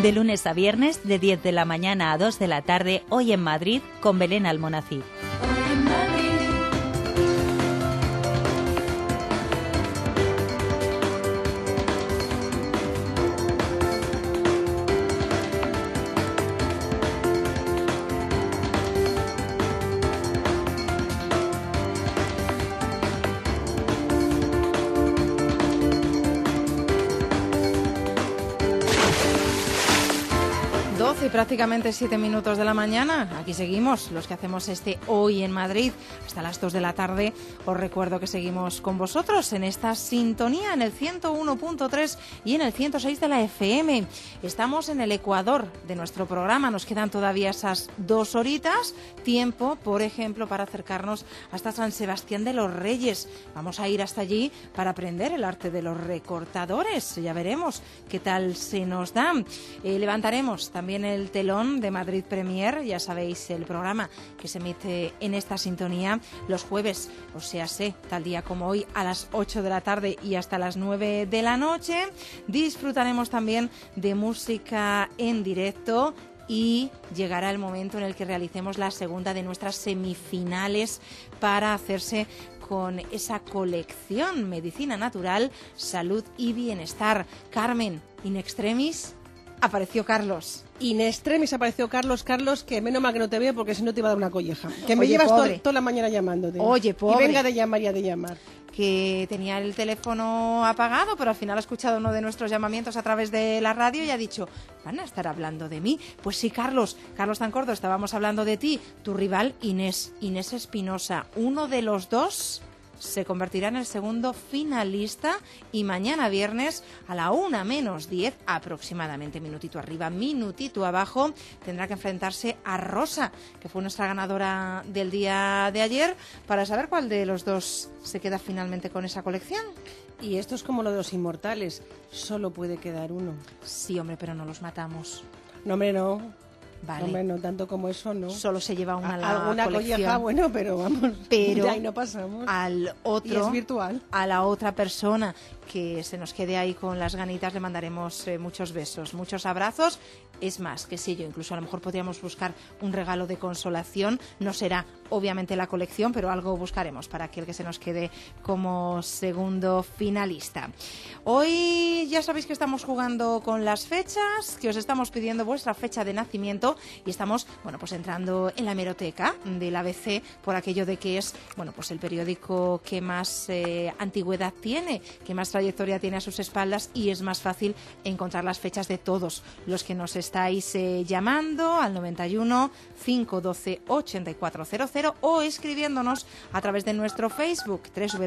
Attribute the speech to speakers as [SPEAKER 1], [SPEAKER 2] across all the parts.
[SPEAKER 1] De lunes a viernes, de 10 de la mañana a 2 de la tarde, hoy en Madrid, con Belén Almonacid.
[SPEAKER 2] Y prácticamente 7 minutos de la mañana. Aquí seguimos, los que hacemos Hoy en Madrid, hasta las 2 de la tarde. Os recuerdo que seguimos con vosotros en esta sintonía, en el 101.3 y en el 106 de la FM. Estamos en el ecuador de nuestro programa. Nos quedan todavía esas 2 horitas. Tiempo, por ejemplo, para acercarnos hasta San Sebastián de los Reyes. Vamos a ir hasta allí para aprender el arte de los recortadores. Ya veremos qué tal se nos da. Levantaremos también el telón de Madrid Premier, ya sabéis, el programa que se emite en esta sintonía los jueves, o sea, tal día como hoy, a las 8 de la tarde y hasta las 9 de la noche. Disfrutaremos también de música en directo y llegará el momento en el que realicemos la segunda de nuestras semifinales para hacerse con esa colección Medicina Natural, Salud y Bienestar. Carmen, in extremis, apareció Carlos.
[SPEAKER 3] In extremis apareció Carlos, que menos mal que no te veo porque si no te iba a dar una colleja. Que me
[SPEAKER 2] Oye,
[SPEAKER 3] llevas toda la mañana llamándote.
[SPEAKER 2] Oye, pobre.
[SPEAKER 3] Y venga de llamar y a de llamar.
[SPEAKER 2] Que tenía el teléfono apagado, pero al final ha escuchado uno de nuestros llamamientos a través de la radio y ha dicho, ¿van a estar hablando de mí? Pues sí, Carlos Tancordo, estábamos hablando de ti. Tu rival, Inés Espinosa, uno de los dos se convertirá en el segundo finalista y mañana viernes a la 1:10 aproximadamente, minutito arriba, minutito abajo, tendrá que enfrentarse a Rosa, que fue nuestra ganadora del día de ayer, para saber cuál de los dos se queda finalmente con esa colección.
[SPEAKER 3] Y esto es como lo de los inmortales, solo puede quedar uno.
[SPEAKER 2] Sí, hombre, pero no los matamos.
[SPEAKER 3] No, hombre, no.
[SPEAKER 2] Vale.
[SPEAKER 3] Hombre, no tanto como eso, ¿no?
[SPEAKER 2] Solo se lleva una la
[SPEAKER 3] alguna
[SPEAKER 2] colección.
[SPEAKER 3] colleja, bueno, pero vamos,
[SPEAKER 2] pero
[SPEAKER 3] de ahí no pasamos.
[SPEAKER 2] Al otro,
[SPEAKER 3] y es virtual.
[SPEAKER 2] A la otra persona que se nos quede ahí con las ganitas le mandaremos muchos besos, muchos abrazos. Es más, que sí, yo incluso a lo mejor podríamos buscar un regalo de consolación. No será obviamente la colección, pero algo buscaremos para aquel que se nos quede como segundo finalista. Hoy ya sabéis que estamos jugando con las fechas, que os estamos pidiendo vuestra fecha de nacimiento y estamos, pues entrando en la hemeroteca del ABC por aquello de que es, pues el periódico que más antigüedad tiene, que más trayectoria tiene a sus espaldas y es más fácil encontrar las fechas de todos los que nos estáis llamando al 91 512 8400 o escribiéndonos a través de nuestro Facebook,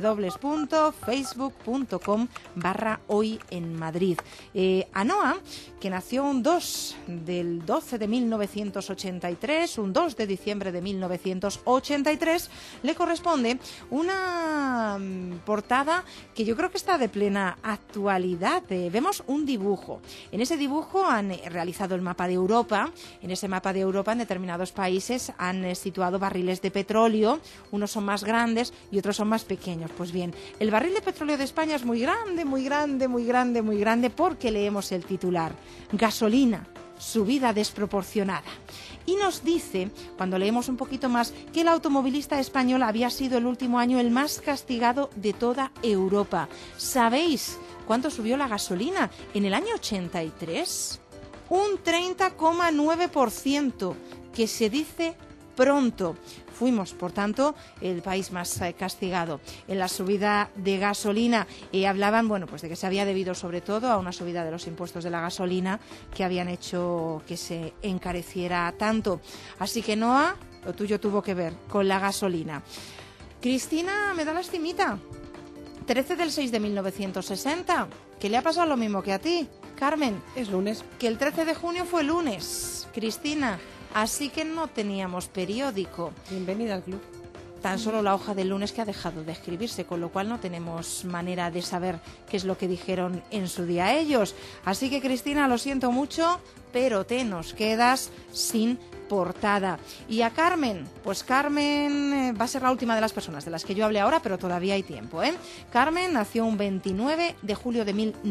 [SPEAKER 2] www.facebook.com/Hoy en Madrid. Anoa, que nació un 2 del 12 de 1983, un 2 de diciembre de 1983, le corresponde una portada que yo creo que está de plena actualidad. Vemos un dibujo. En ese dibujo han realizado el mapa de Europa. En ese mapa de Europa, en determinados países, han situado barriles de petróleo. Unos son más grandes y otros son más pequeños. Pues bien, el barril de petróleo de España es muy grande, muy grande, muy grande, muy grande, porque leemos el titular: gasolina, subida desproporcionada. Y nos dice, cuando leemos un poquito más, que el automovilista español había sido el último año el más castigado de toda Europa. ¿Sabéis cuánto subió la gasolina en el año 83? Un 30,9%, que se dice pronto. Fuimos, por tanto, el país más castigado en la subida de gasolina. Hablaban, de que se había debido sobre todo a una subida de los impuestos de la gasolina que habían hecho que se encareciera tanto. Así que, Noa, lo tuyo tuvo que ver con la gasolina. Cristina, me da lastimita. 13 del 6 de 1960. ¿Qué le ha pasado lo mismo que a ti, Carmen?
[SPEAKER 3] Es lunes.
[SPEAKER 2] Que el 13 de junio fue lunes, Cristina. Así que no teníamos periódico.
[SPEAKER 3] Bienvenida al club.
[SPEAKER 2] Tan solo la hoja del lunes que ha dejado de escribirse, con lo cual no tenemos manera de saber qué es lo que dijeron en su día ellos. Así que, Cristina, lo siento mucho, pero te nos quedas sin portada. Y a Carmen, pues Carmen va a ser la última de las personas de las que yo hablé ahora, pero todavía hay tiempo, ¿eh? Carmen nació un 29 de julio de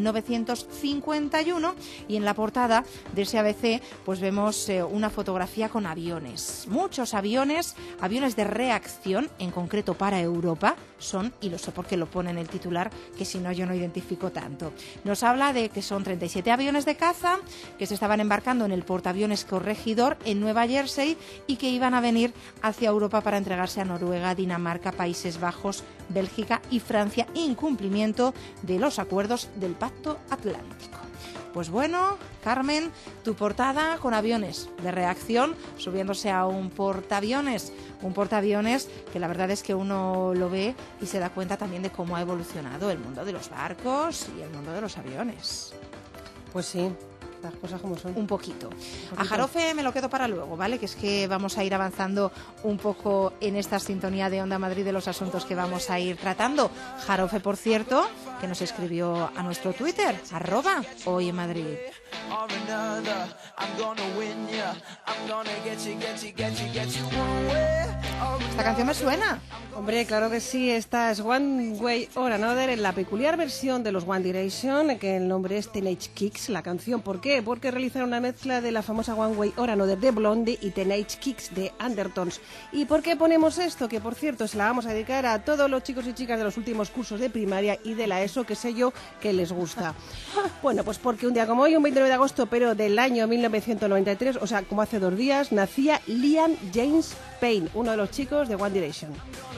[SPEAKER 2] 1951 y en la portada de ese ABC pues vemos una fotografía con aviones. Muchos aviones de reacción, en concreto para Europa, son, y lo sé porque lo pone en el titular, que si no yo no identifico tanto. Nos habla de que son 37 aviones de caza que se estaban embarcando en el portaaviones Corregidor en Nueva Jersey y que iban a venir hacia Europa para entregarse a Noruega, Dinamarca, Países Bajos, Bélgica y Francia, incumplimiento de los acuerdos del Pacto Atlántico. Pues bueno, Carmen, tu portada con aviones de reacción subiéndose a un portaaviones que la verdad es que uno lo ve y se da cuenta también de cómo ha evolucionado el mundo de los barcos y el mundo de los aviones.
[SPEAKER 3] Pues sí, las cosas como son.
[SPEAKER 2] Un poquito. A Jarofe me lo quedo para luego, ¿vale? Que es que vamos a ir avanzando un poco en esta sintonía de Onda Madrid de los asuntos que vamos a ir tratando. Jarofe, por cierto, que nos escribió a nuestro Twitter, @hoyenmadrid. ¿Esta canción me suena?
[SPEAKER 3] Hombre, claro que sí, esta es One Way or Another, en la peculiar versión de los One Direction, que el nombre es Teenage Kicks, la canción. ¿Por qué? Porque realizaron una mezcla de la famosa One Way or Another de Blondie y Teenage Kicks de Undertones. ¿Y por qué ponemos esto? Que, por cierto, se la vamos a dedicar a todos los chicos y chicas de los últimos cursos de primaria y de la ESO, que sé yo que les gusta. Bueno, pues porque un día como hoy, un 29 de agosto, pero del año 1993, o sea, como hace 2 días, nacía Liam James Payne, uno de los chicos de One Direction.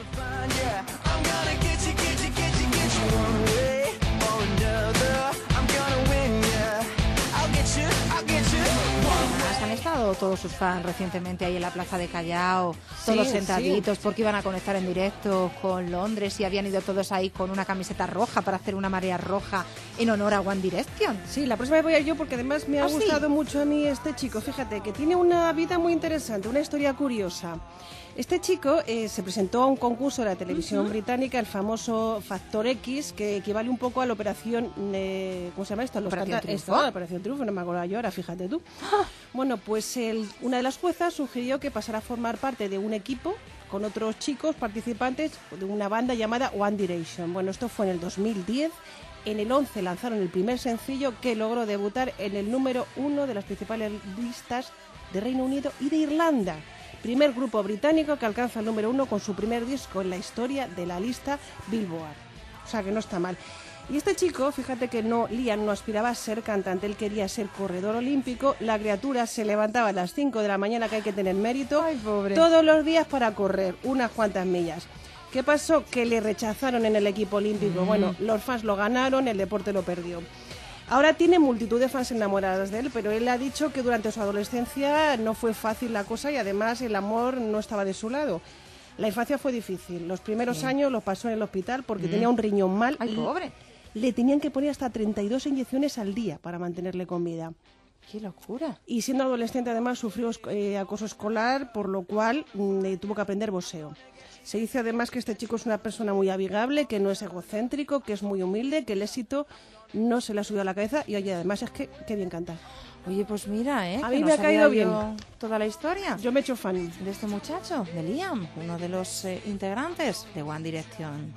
[SPEAKER 2] Han estado todos sus fans recientemente ahí en la plaza de Callao, todos sentaditos, porque iban a conectar en directo con Londres y habían ido todos ahí con una camiseta roja para hacer una marea roja en honor a One Direction.
[SPEAKER 3] Sí, la próxima vez voy a ir yo porque además me ha gustado mucho a mí este chico. Fíjate que tiene una vida muy interesante, una historia curiosa. Este chico se presentó a un concurso de la televisión británica, el famoso Factor X, que equivale un poco a la operación... ¿cómo se llama esto?
[SPEAKER 2] ¿Operación Triunfo?
[SPEAKER 3] La Operación Triunfo, no me acuerdo yo ahora, fíjate tú. Bueno, pues una de las juezas sugirió que pasara a formar parte de un equipo con otros chicos participantes de una banda llamada One Direction. Bueno, esto fue en el 2010. En el 11 lanzaron el primer sencillo que logró debutar en el número 1 de las principales listas de Reino Unido y de Irlanda. Primer grupo británico que alcanza el número 1 con su primer disco en la historia de la lista Billboard. O sea que no está mal. Y este chico, fíjate que Liam no aspiraba a ser cantante, él quería ser corredor olímpico. La criatura se levantaba a las 5 de la mañana, que hay que tener mérito, todos los días para correr unas cuantas millas. ¿Qué pasó? Que le rechazaron en el equipo olímpico. Bueno, los fans lo ganaron, el deporte lo perdió. Ahora tiene multitud de fans enamoradas de él, pero él ha dicho que durante su adolescencia no fue fácil la cosa y además el amor no estaba de su lado. La infancia fue difícil. Los primeros años los pasó en el hospital porque tenía un riñón mal.
[SPEAKER 2] ¡Ay, pobre!
[SPEAKER 3] Le tenían que poner hasta 32 inyecciones al día para mantenerle con vida.
[SPEAKER 2] ¡Qué locura!
[SPEAKER 3] Y siendo adolescente además sufrió acoso escolar, por lo cual tuvo que aprender boxeo. Se dice además que este chico es una persona muy amigable, que no es egocéntrico, que es muy humilde, que el éxito no se le ha subido a la cabeza y oye, además es que qué bien canta.
[SPEAKER 2] Oye, pues mira,
[SPEAKER 3] a mí me ha caído bien
[SPEAKER 2] toda la historia.
[SPEAKER 3] Yo me he hecho fan
[SPEAKER 2] de este muchacho, de Liam, uno de los integrantes de One Direction.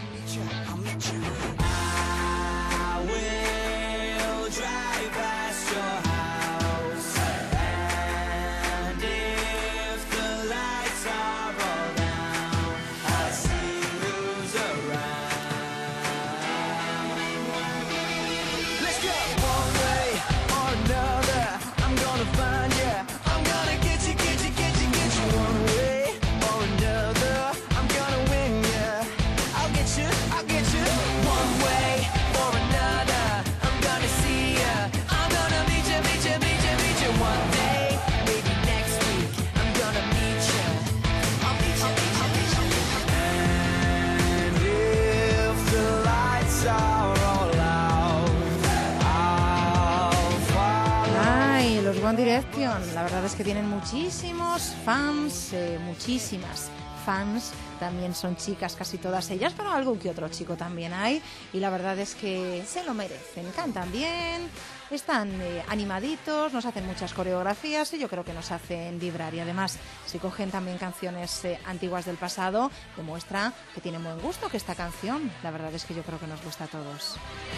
[SPEAKER 2] One Direction, la verdad es que tienen muchísimos fans, muchísimas fans también son chicas casi todas ellas, pero algún que otro chico también hay, y la verdad es que se lo merecen, cantan bien, están animaditos, nos hacen muchas coreografías y yo creo que nos hacen vibrar, y además si cogen también canciones antiguas del pasado, demuestra que tienen buen gusto, que esta canción, la verdad es que yo creo que nos gusta a todos.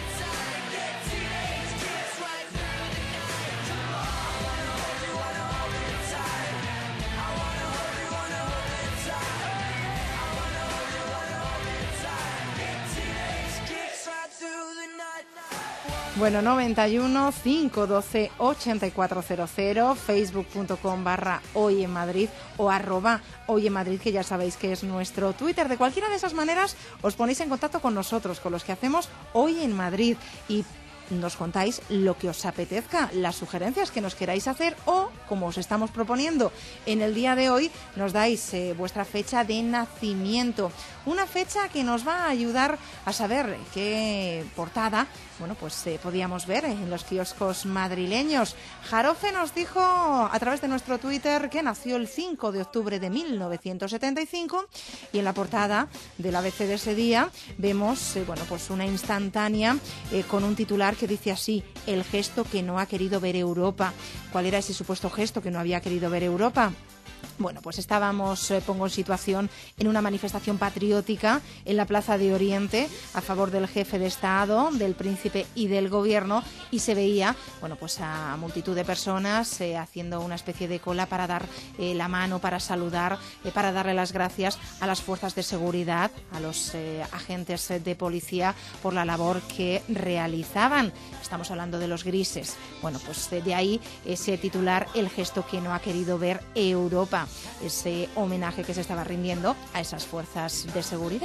[SPEAKER 2] Bueno, 91 512 8400, facebook.com/Hoy en Madrid o @Hoy en Madrid, que ya sabéis que es nuestro Twitter. De cualquiera de esas maneras os ponéis en contacto con nosotros, con los que hacemos Hoy en Madrid, y nos contáis lo que os apetezca, las sugerencias que nos queráis hacer, o, como os estamos proponiendo en el día de hoy, nos dais vuestra fecha de nacimiento. Una fecha que nos va a ayudar a saber qué portada, bueno, pues podíamos ver en los kioscos madrileños. Jarofe nos dijo a través de nuestro Twitter que nació el 5 de octubre de 1975, y en la portada del ABC de ese día vemos bueno, pues una instantánea con un titular que dice así: el gesto que no ha querido ver Europa. ¿Cuál era ese supuesto gesto que no había querido ver Europa? Bueno, pues estábamos, pongo en situación, en una manifestación patriótica en la Plaza de Oriente a favor del jefe de Estado, del príncipe y del gobierno, y se veía, bueno, pues a multitud de personas haciendo una especie de cola para dar la mano, para saludar, para darle las gracias a las fuerzas de seguridad, a los agentes de policía por la labor que realizaban. Estamos hablando de los grises. Bueno, pues de ahí ese titular: el gesto que no ha querido ver Europa. Ese homenaje que se estaba rindiendo a esas fuerzas de seguridad.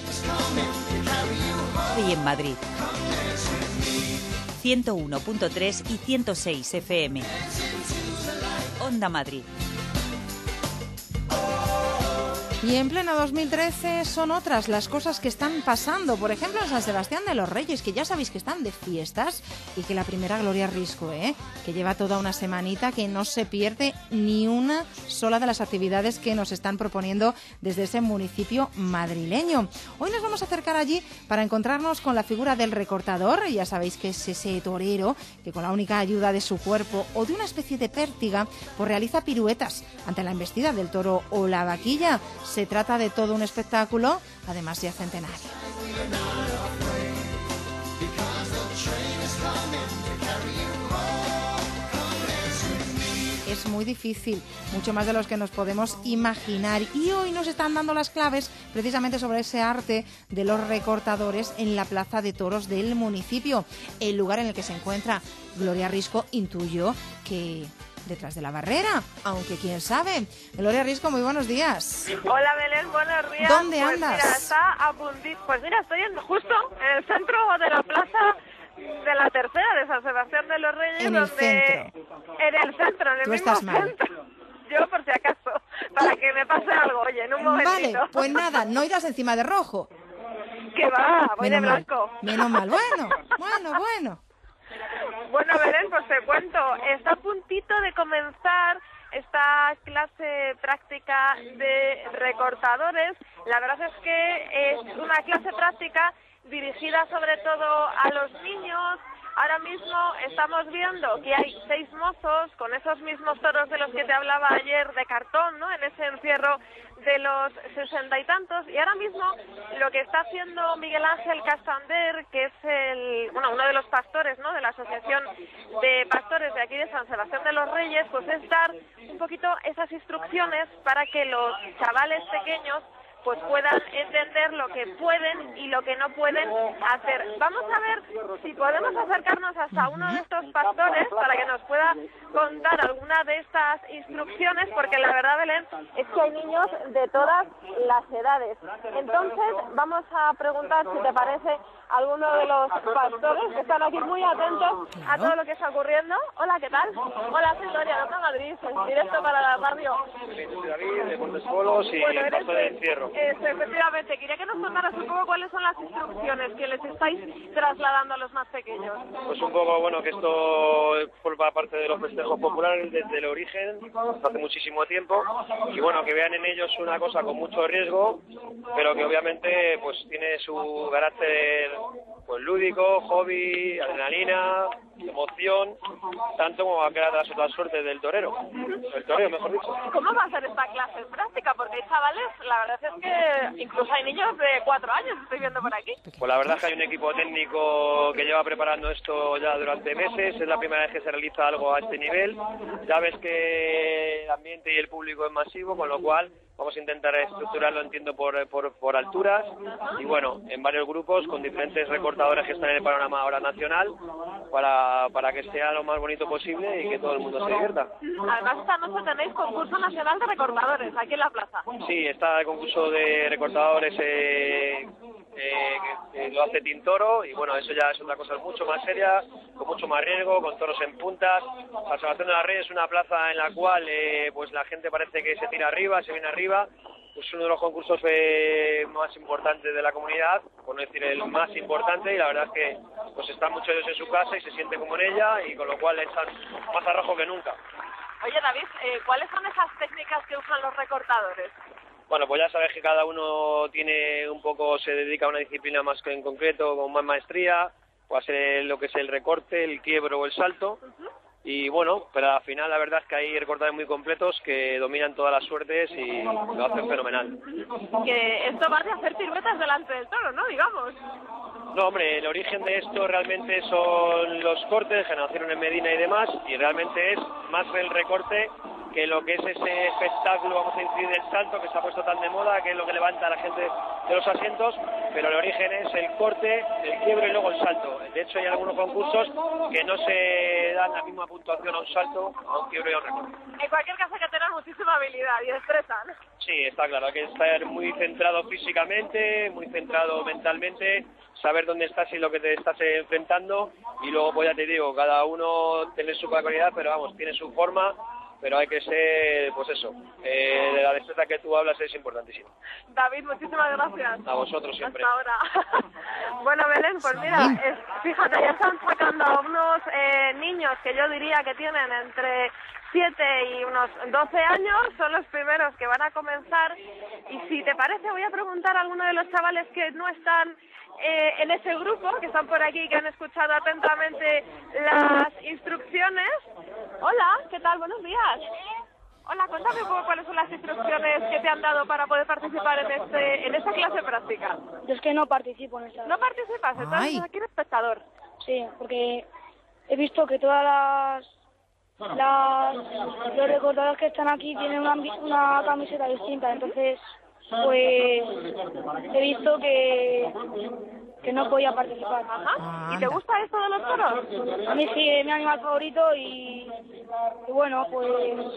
[SPEAKER 1] Hoy en Madrid, 101.3 y 106 FM. Onda Madrid.
[SPEAKER 2] Y en pleno 2013 son otras las cosas que están pasando. Por ejemplo, en San Sebastián de los Reyes, que ya sabéis que están de fiestas, y que la primera Gloria Risco, que lleva toda una semanita, que no se pierde ni una sola de las actividades que nos están proponiendo desde ese municipio madrileño. Hoy nos vamos a acercar allí para encontrarnos con la figura del recortador. Ya sabéis que es ese torero que, con la única ayuda de su cuerpo o de una especie de pértiga, pues realiza piruetas ante la embestida del toro o la vaquilla. Se trata de todo un espectáculo, además ya centenario. Es muy difícil, mucho más de los que nos podemos imaginar, y hoy nos están dando las claves precisamente sobre ese arte de los recortadores en la Plaza de Toros del municipio, el lugar en el que se encuentra Gloria Risco. Intuyo que detrás de la barrera, aunque quién sabe. Gloria Risco, muy buenos días.
[SPEAKER 4] Hola Belén, buenos días.
[SPEAKER 2] ¿Dónde
[SPEAKER 4] pues
[SPEAKER 2] andas?
[SPEAKER 4] Mira, está a puntito. Pues mira, estoy justo en el centro de la plaza de la Tercera de San Sebastián de los Reyes.
[SPEAKER 2] En el centro.
[SPEAKER 4] En el centro, en el
[SPEAKER 2] Tú
[SPEAKER 4] mismo
[SPEAKER 2] estás mal.
[SPEAKER 4] centro. Yo, por si acaso, para que me pase algo, oye, en un momentito.
[SPEAKER 2] Vale, pues nada, no irás encima de rojo.
[SPEAKER 4] Que va, voy
[SPEAKER 2] Menos
[SPEAKER 4] de
[SPEAKER 2] mal,
[SPEAKER 4] blanco.
[SPEAKER 2] menos mal. Bueno.
[SPEAKER 4] Bueno, Belén, pues te cuento, está a puntito de comenzar esta clase práctica de recortadores. La verdad es que es una clase práctica dirigida sobre todo a los niños. Ahora mismo estamos viendo que hay 6 mozos con esos mismos toros de los que te hablaba ayer de cartón, ¿no? En ese encierro de los 60 y tantos. Y ahora mismo lo que está haciendo Miguel Ángel Castander, que es uno de los pastores, ¿no? De la Asociación de Pastores de aquí de San Sebastián de los Reyes, pues es dar un poquito esas instrucciones para que los chavales pequeños pues puedan entender lo que pueden y lo que no pueden hacer. Vamos a ver si podemos acercarnos hasta uno de estos pastores para que nos pueda contar alguna de estas instrucciones, porque la verdad, Belén, es que hay niños de todas las edades. Entonces, vamos a preguntar si te parece a alguno de los pastores que están aquí muy atentos a todo lo que está ocurriendo. Hola, ¿qué tal? Hola, soy Gloria, de Madrid, en directo para la radio.
[SPEAKER 5] Soy David, de Montesuelos y
[SPEAKER 4] Bueno,
[SPEAKER 5] el paso de encierro.
[SPEAKER 4] Efectivamente, quería que nos contaras un poco cuáles son las instrucciones que les estáis trasladando a los más pequeños.
[SPEAKER 5] Pues un poco, bueno, que esto forma parte de los festejos populares desde el origen, hace muchísimo tiempo, y bueno, que vean en ellos una cosa con mucho riesgo, pero que obviamente pues tiene su carácter pues lúdico, hobby, adrenalina, emoción, tanto como va a quedar las otras suertes del torero, el toreo, mejor dicho.
[SPEAKER 4] ¿Cómo va a ser esta clase práctica? Porque hay chavales, la verdad es que incluso hay niños de 4 años, estoy viendo por aquí.
[SPEAKER 5] Pues la verdad es que hay un equipo técnico que lleva preparando esto ya durante meses, es la primera vez que se realiza algo a este nivel, ya ves que el ambiente y el público es masivo, con lo cual vamos a intentar estructurarlo, entiendo, por alturas y bueno, en varios grupos con diferentes recortadores que están en el panorama ahora nacional para que sea lo más bonito posible y que todo el mundo se divierta.
[SPEAKER 4] Además, esta noche tenéis concurso nacional de recortadores aquí en la plaza.
[SPEAKER 5] Sí, está el concurso de recortadores que lo hace Tintoro y bueno, eso ya es otra cosa mucho más seria, con mucho más riesgo, con toros en puntas. La Salvación de la Rey es una plaza en la cual pues la gente parece que se tira arriba, se viene arriba. Es uno de los concursos más importantes de la comunidad, por no decir el más importante, y la verdad es que pues están muchos ellos en su casa y se sienten como en ella, y con lo cual le echan más arrojo que nunca.
[SPEAKER 4] Oye, David, ¿cuáles son esas técnicas que usan los recortadores?
[SPEAKER 5] Bueno, pues ya sabes que cada uno tiene un poco, se dedica a una disciplina más en concreto, con más maestría, puede ser lo que es el recorte, el quiebro o el salto. Y bueno, pero al final la verdad es que hay recortadores muy completos que dominan todas las suertes y lo hacen fenomenal.
[SPEAKER 4] Que esto va de hacer piruetas delante del toro, ¿no? Digamos.
[SPEAKER 5] No, hombre, el origen de esto realmente son los cortes que nacieron en Medina y demás, y realmente es más el recorte que lo que es ese espectáculo, vamos a decir, del salto que se ha puesto tan de moda, que es lo que levanta a la gente de los asientos, pero el origen es el corte, el quiebro y luego el salto. De hecho, hay algunos concursos que no se dan la misma puntuación a un salto, a un quiebro y a un recorte.
[SPEAKER 4] En cualquier caso hay que tener muchísima habilidad y destreza, ¿no?
[SPEAKER 5] Sí, está claro, hay que estar muy centrado físicamente, muy centrado mentalmente, saber dónde estás y lo que te estás enfrentando, y luego, pues ya te digo, cada uno tiene su peculiaridad, pero vamos, tiene su forma, pero hay que ser, pues eso, de la destreza que tú hablas es importantísimo.
[SPEAKER 4] David, muchísimas gracias.
[SPEAKER 5] A vosotros siempre.
[SPEAKER 4] Hasta ahora. Bueno, Belén, pues mira, fíjate, ya están sacando a unos niños que yo diría que tienen entre 7 y unos 12 años, son los primeros que van a comenzar, y si te parece voy a preguntar a alguno de los chavales que no están en ese grupo, que están por aquí, que han escuchado atentamente las instrucciones. Hola, ¿qué tal? Buenos días. Hola, cuéntame un poco cuáles son las instrucciones que te han dado para poder participar en esta clase práctica.
[SPEAKER 6] Yo es que no participo en esta.
[SPEAKER 4] ¿No participas? Entonces aquí eres espectador.
[SPEAKER 6] Sí, porque he visto que todas los recortadores que están aquí tienen una camiseta distinta, entonces pues he visto que no podía participar.
[SPEAKER 4] Ajá. ¿Y te gusta esto de los toros?
[SPEAKER 6] A mí sí, es mi animal favorito y bueno, pues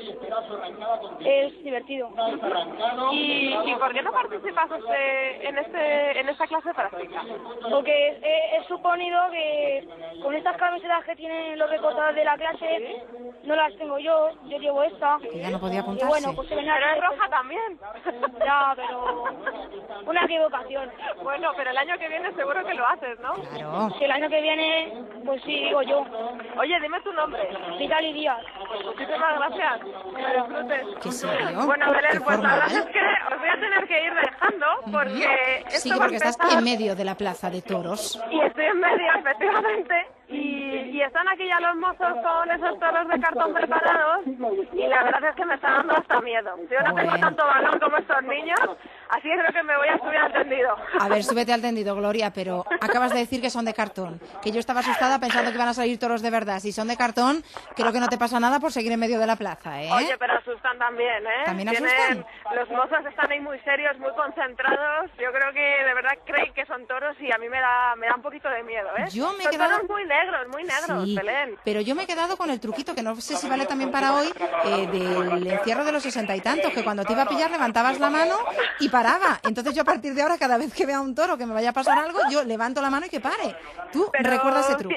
[SPEAKER 6] es divertido.
[SPEAKER 4] ¿Y por qué no participas en esta clase práctica?
[SPEAKER 6] Porque he suponido que con estas camisetas que tienen los recortadores de la clase no las tengo yo llevo esta.
[SPEAKER 2] Que ya no podía apuntarse.
[SPEAKER 6] Y bueno, pues se ven.
[SPEAKER 4] Pero es roja también.
[SPEAKER 6] Ya, pero una equivocación.
[SPEAKER 4] Bueno, pero el año que viene seguro que lo haces, ¿no?
[SPEAKER 2] Claro.
[SPEAKER 6] Si el año que viene, pues sí, digo yo.
[SPEAKER 4] Oye, dime tu nombre.
[SPEAKER 6] Vitali Díaz.
[SPEAKER 4] Muchísimas gracias. Que disfrutes.
[SPEAKER 2] ¿Qué serio?
[SPEAKER 4] Bueno, Belén,
[SPEAKER 2] Qué
[SPEAKER 4] pues la verdad
[SPEAKER 2] formal.
[SPEAKER 4] es que os voy a tener que ir dejando porque
[SPEAKER 2] Sí,
[SPEAKER 4] esto va a
[SPEAKER 2] porque estás
[SPEAKER 4] empezar.
[SPEAKER 2] en medio de la plaza de toros.
[SPEAKER 4] Y estoy en medio, efectivamente. Y están aquí ya los mozos con esos toros de cartón preparados. Y la verdad es que me está dando hasta miedo. Yo no tengo
[SPEAKER 2] Bueno.
[SPEAKER 4] tanto valor como estos niños, así que creo que me voy a subir al tendido.
[SPEAKER 2] A ver, súbete al tendido, Gloria, pero acabas de decir que son de cartón. Que yo estaba asustada pensando que iban a salir toros de verdad. Si son de cartón, creo que no te pasa nada por seguir en medio de la plaza, ¿eh?
[SPEAKER 4] Oye, pero asustan también, ¿eh?
[SPEAKER 2] ¿También asustan?
[SPEAKER 4] Los mozos están ahí muy serios, muy concentrados. Yo creo que de verdad creen que son toros y a mí me da un poquito de miedo, ¿eh?
[SPEAKER 2] Yo me he
[SPEAKER 4] son
[SPEAKER 2] quedado-
[SPEAKER 4] toros muy negros,
[SPEAKER 2] Sí,
[SPEAKER 4] Belén.
[SPEAKER 2] pero yo me he quedado con el truquito, que no sé si vale también para hoy, del encierro de los 60 y tantos, que cuando te iba a pillar levantabas la mano y paraba. Entonces yo a partir de ahora, cada vez que vea un toro que me vaya a pasar algo, yo levanto la mano y que pare. ¿Tú
[SPEAKER 4] Pero
[SPEAKER 2] recuerdas ese truco?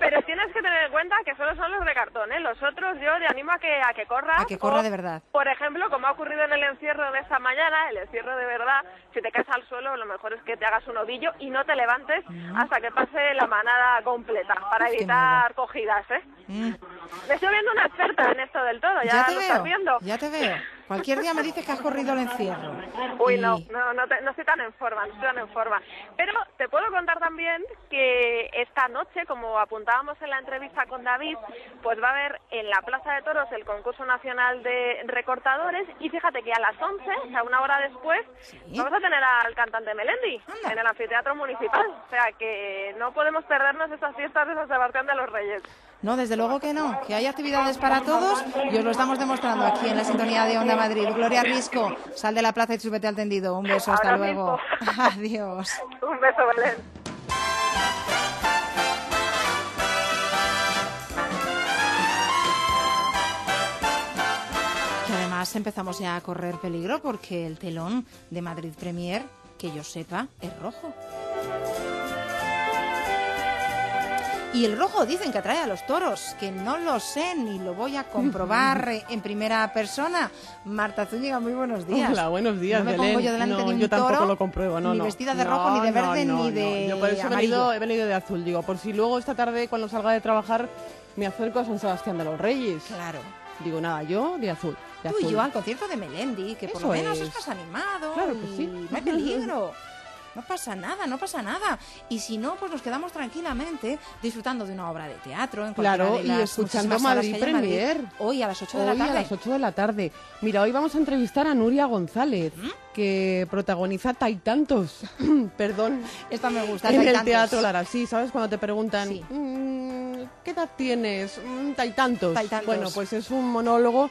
[SPEAKER 4] Pero tienes que tener en cuenta que solo son los de cartón, ¿eh? Los otros yo te animo a que corras.
[SPEAKER 2] A que corra
[SPEAKER 4] o,
[SPEAKER 2] de verdad.
[SPEAKER 4] Por ejemplo, como ha ocurrido en el encierro de esta mañana, el encierro de verdad, si te caes al suelo, lo mejor es que te hagas un ovillo y no te levantes hasta que pase la manada completa, para evitar cogidas, ¿eh? Me estoy viendo una experta en esto del todo, ya
[SPEAKER 2] te
[SPEAKER 4] lo
[SPEAKER 2] veo,
[SPEAKER 4] estás viendo.
[SPEAKER 2] ya te veo. Cualquier día me dices que has corrido el encierro.
[SPEAKER 4] Uy,
[SPEAKER 2] Y-
[SPEAKER 4] no estoy tan en forma, Pero te puedo contar también que esta noche, como apuntábamos en la entrevista con David, pues va a haber en la Plaza de Toros el concurso nacional de recortadores y fíjate que a las 11, o sea, una hora después, vamos a tener al cantante Melendi en el anfiteatro municipal. O sea, que no podemos perdernos estas fiestas de San Sebastián de los Reyes.
[SPEAKER 2] No, desde luego que no, que hay actividades para todos y os lo estamos demostrando aquí en la sintonía de Onda Madrid. Gloria Risco, sal de la plaza y súbete al tendido. Un beso, hasta
[SPEAKER 4] Ahora
[SPEAKER 2] luego.
[SPEAKER 4] mismo.
[SPEAKER 2] Adiós.
[SPEAKER 4] Un beso, Belén.
[SPEAKER 2] Que además empezamos ya a correr peligro porque el telón de Madrid Premier, que yo sepa, es rojo. Y el rojo dicen que atrae a los toros, que no lo sé ni lo voy a comprobar en primera persona. Marta Zúñiga, muy buenos días.
[SPEAKER 7] Hola, buenos días,
[SPEAKER 2] no me
[SPEAKER 7] Belén.
[SPEAKER 2] pongo yo delante
[SPEAKER 7] No,
[SPEAKER 2] de un
[SPEAKER 7] yo tampoco
[SPEAKER 2] toro,
[SPEAKER 7] lo compruebo, no,
[SPEAKER 2] ni
[SPEAKER 7] no.
[SPEAKER 2] vestida de rojo, ni de verde, ni de
[SPEAKER 7] Yo por eso
[SPEAKER 2] amarillo.
[SPEAKER 7] he venido de azul, digo, por si luego esta tarde cuando salga de trabajar me acerco a San Sebastián de los Reyes.
[SPEAKER 2] Claro.
[SPEAKER 7] Digo, nada, yo de azul. De
[SPEAKER 2] Tú
[SPEAKER 7] azul.
[SPEAKER 2] y yo al concierto de Melendi, que por
[SPEAKER 7] Eso
[SPEAKER 2] lo menos
[SPEAKER 7] es.
[SPEAKER 2] es más animado.
[SPEAKER 7] Claro que
[SPEAKER 2] y
[SPEAKER 7] sí.
[SPEAKER 2] no hay peligro. No pasa nada, no pasa nada. Y si no, pues nos quedamos tranquilamente disfrutando de una obra de teatro. En cualquiera
[SPEAKER 7] Claro,
[SPEAKER 2] de
[SPEAKER 7] y
[SPEAKER 2] las
[SPEAKER 7] escuchando
[SPEAKER 2] muchísimas salas
[SPEAKER 7] Madrid
[SPEAKER 2] que hay en Madrid.
[SPEAKER 7] Premier.
[SPEAKER 2] Hoy a las 8 de la
[SPEAKER 7] Hoy
[SPEAKER 2] tarde.
[SPEAKER 7] a las 8 de la tarde. Mira, hoy vamos a entrevistar a Nuria González, que protagoniza Taitantos. Perdón.
[SPEAKER 2] Esta me gusta.
[SPEAKER 7] En el
[SPEAKER 2] Taitantos.
[SPEAKER 7] Teatro Lara, sí, ¿sabes? Cuando te preguntan,
[SPEAKER 2] Sí.
[SPEAKER 7] ¿Qué edad tienes? Taitantos.
[SPEAKER 2] Taitantos.
[SPEAKER 7] Bueno, pues es un monólogo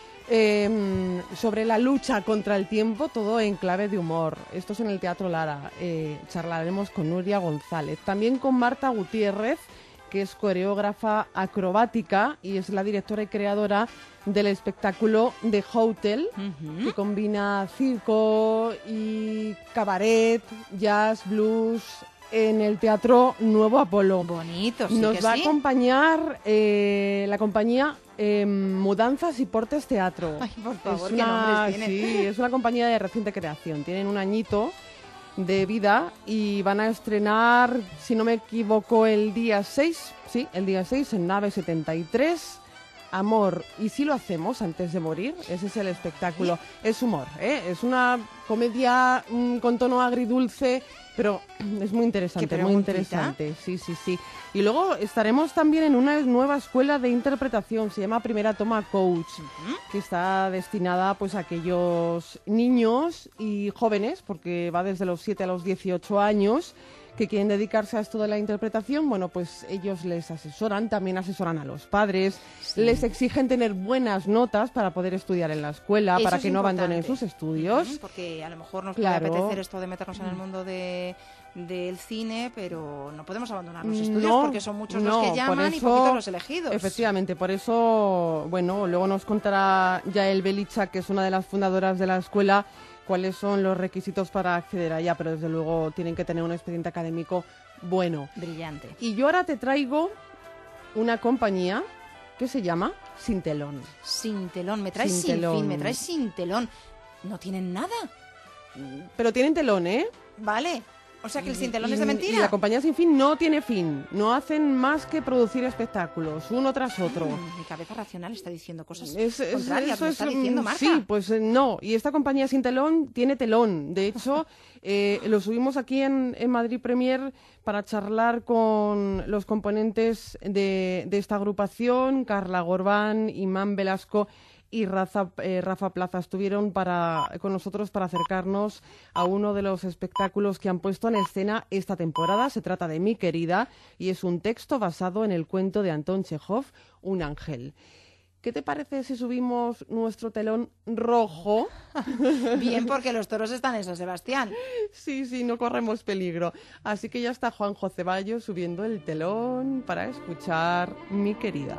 [SPEAKER 7] sobre la lucha contra el tiempo, todo en clave de humor. Esto es en el Teatro Lara. Charlaremos con Nuria González. También con Marta Gutiérrez, que es coreógrafa acrobática y es la directora y creadora del espectáculo The Hotel, que combina circo y cabaret, jazz, blues, en el Teatro Nuevo Apolo.
[SPEAKER 2] Bonito, sí
[SPEAKER 7] Nos
[SPEAKER 2] que
[SPEAKER 7] va
[SPEAKER 2] sí.
[SPEAKER 7] a acompañar la compañía Mudanzas y Portes Teatro.
[SPEAKER 2] Ay, por favor,
[SPEAKER 7] es
[SPEAKER 2] qué nombres tienen.
[SPEAKER 7] Sí, es una compañía de reciente creación. Tienen un añito de vida y van a estrenar, si no me equivoco, el día 6, sí, el día 6 en Nave 73, Amor y si lo hacemos antes de morir. Ese es el espectáculo. Es humor, ¿eh? Es una comedia con tono agridulce, pero es muy interesante,
[SPEAKER 2] ¿Qué
[SPEAKER 7] muy
[SPEAKER 2] preguntita?
[SPEAKER 7] interesante. Sí, sí, sí. Y luego estaremos también en una nueva escuela de interpretación, se llama Primera Toma Coach, que está destinada pues a aquellos niños y jóvenes, porque va desde los 7 a los 18 años, que quieren dedicarse a esto de la interpretación. Bueno, pues ellos les asesoran, también asesoran a los padres, les exigen tener buenas notas para poder estudiar en la escuela,
[SPEAKER 2] Eso
[SPEAKER 7] para
[SPEAKER 2] es
[SPEAKER 7] que no abandonen
[SPEAKER 2] importante.
[SPEAKER 7] sus estudios.
[SPEAKER 2] Porque a lo mejor nos
[SPEAKER 7] Claro.
[SPEAKER 2] puede apetecer esto de meternos en el mundo del cine, pero no podemos abandonar los estudios
[SPEAKER 7] No,
[SPEAKER 2] porque son muchos
[SPEAKER 7] no,
[SPEAKER 2] los que
[SPEAKER 7] por
[SPEAKER 2] llaman y
[SPEAKER 7] eso-
[SPEAKER 2] poquitos los elegidos.
[SPEAKER 7] Efectivamente, por eso, bueno, luego nos contará Yael Belicha, que es una de las fundadoras de la escuela, cuáles son los requisitos para acceder allá, pero desde luego tienen que tener un expediente académico bueno.
[SPEAKER 2] Brillante.
[SPEAKER 7] Y yo ahora te traigo una compañía que se llama Sin Telón.
[SPEAKER 2] Sin telón, me traes
[SPEAKER 7] Sin
[SPEAKER 2] sin
[SPEAKER 7] telón.
[SPEAKER 2] fin, me traes sin telón. No tienen nada,
[SPEAKER 7] Pero tienen telón, ¿eh?
[SPEAKER 2] ¿vale? O sea que el sin telón es de
[SPEAKER 7] Y
[SPEAKER 2] mentira.
[SPEAKER 7] la compañía Sin Fin no tiene fin. No hacen más que producir espectáculos, uno tras otro.
[SPEAKER 2] Mi cabeza racional está diciendo cosas
[SPEAKER 7] Es-
[SPEAKER 2] contrarias,
[SPEAKER 7] eso
[SPEAKER 2] me
[SPEAKER 7] es,
[SPEAKER 2] está diciendo Marta.
[SPEAKER 7] Sí, pues no. Y esta compañía Sin Telón tiene telón. De hecho, lo subimos aquí en Madrid Premier para charlar con los componentes de esta agrupación, Carla Gorbán, Imán Velasco y Rafa Plaza. Estuvieron con nosotros para acercarnos a uno de los espectáculos que han puesto en escena esta temporada. Se trata de Mi Querida y es un texto basado en el cuento de Antón Chejov, Un ángel. ¿Qué te parece si subimos nuestro telón rojo?
[SPEAKER 2] Bien, porque los toros están en San Sebastián.
[SPEAKER 7] Sí, sí, no corremos peligro. Así que ya está Juanjo Ceballos subiendo el telón para escuchar Mi Querida.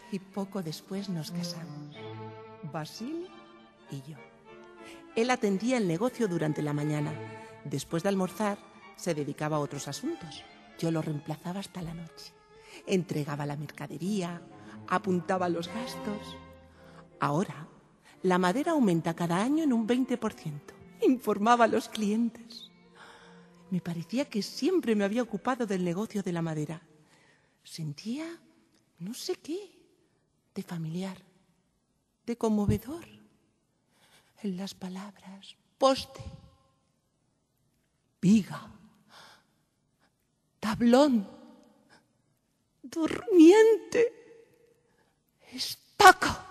[SPEAKER 8] y poco después nos casamos, Basil y yo. Él atendía el negocio durante la mañana. Después de almorzar, se dedicaba a otros asuntos. Yo lo reemplazaba hasta la noche. Entregaba la mercadería, apuntaba los gastos. Ahora, la madera aumenta cada año en un 20%. Informaba a los clientes. Me parecía que siempre me había ocupado del negocio de la madera. Sentía, no sé qué, de familiar, de conmovedor. En las palabras poste, viga, tablón, durmiente, estaca.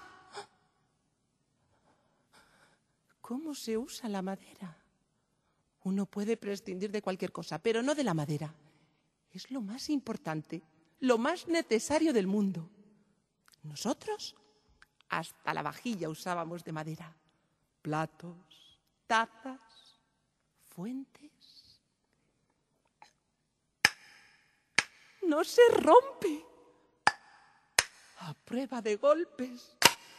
[SPEAKER 8] ¿Cómo se usa la madera? Uno puede prescindir de cualquier cosa, pero no de la madera. Es lo más importante, lo más necesario del mundo. Nosotros hasta la vajilla usábamos de madera. Platos, tazas, fuentes. No se rompe. A prueba de golpes.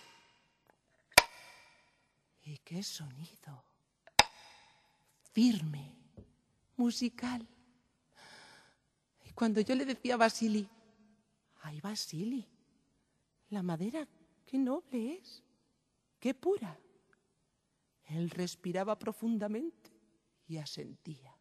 [SPEAKER 8] ¿Y qué sonido? Firme, musical. Y cuando yo le decía a Basili, ¡ay, Basili! La madera, qué noble es, qué pura. Él respiraba profundamente y asentía.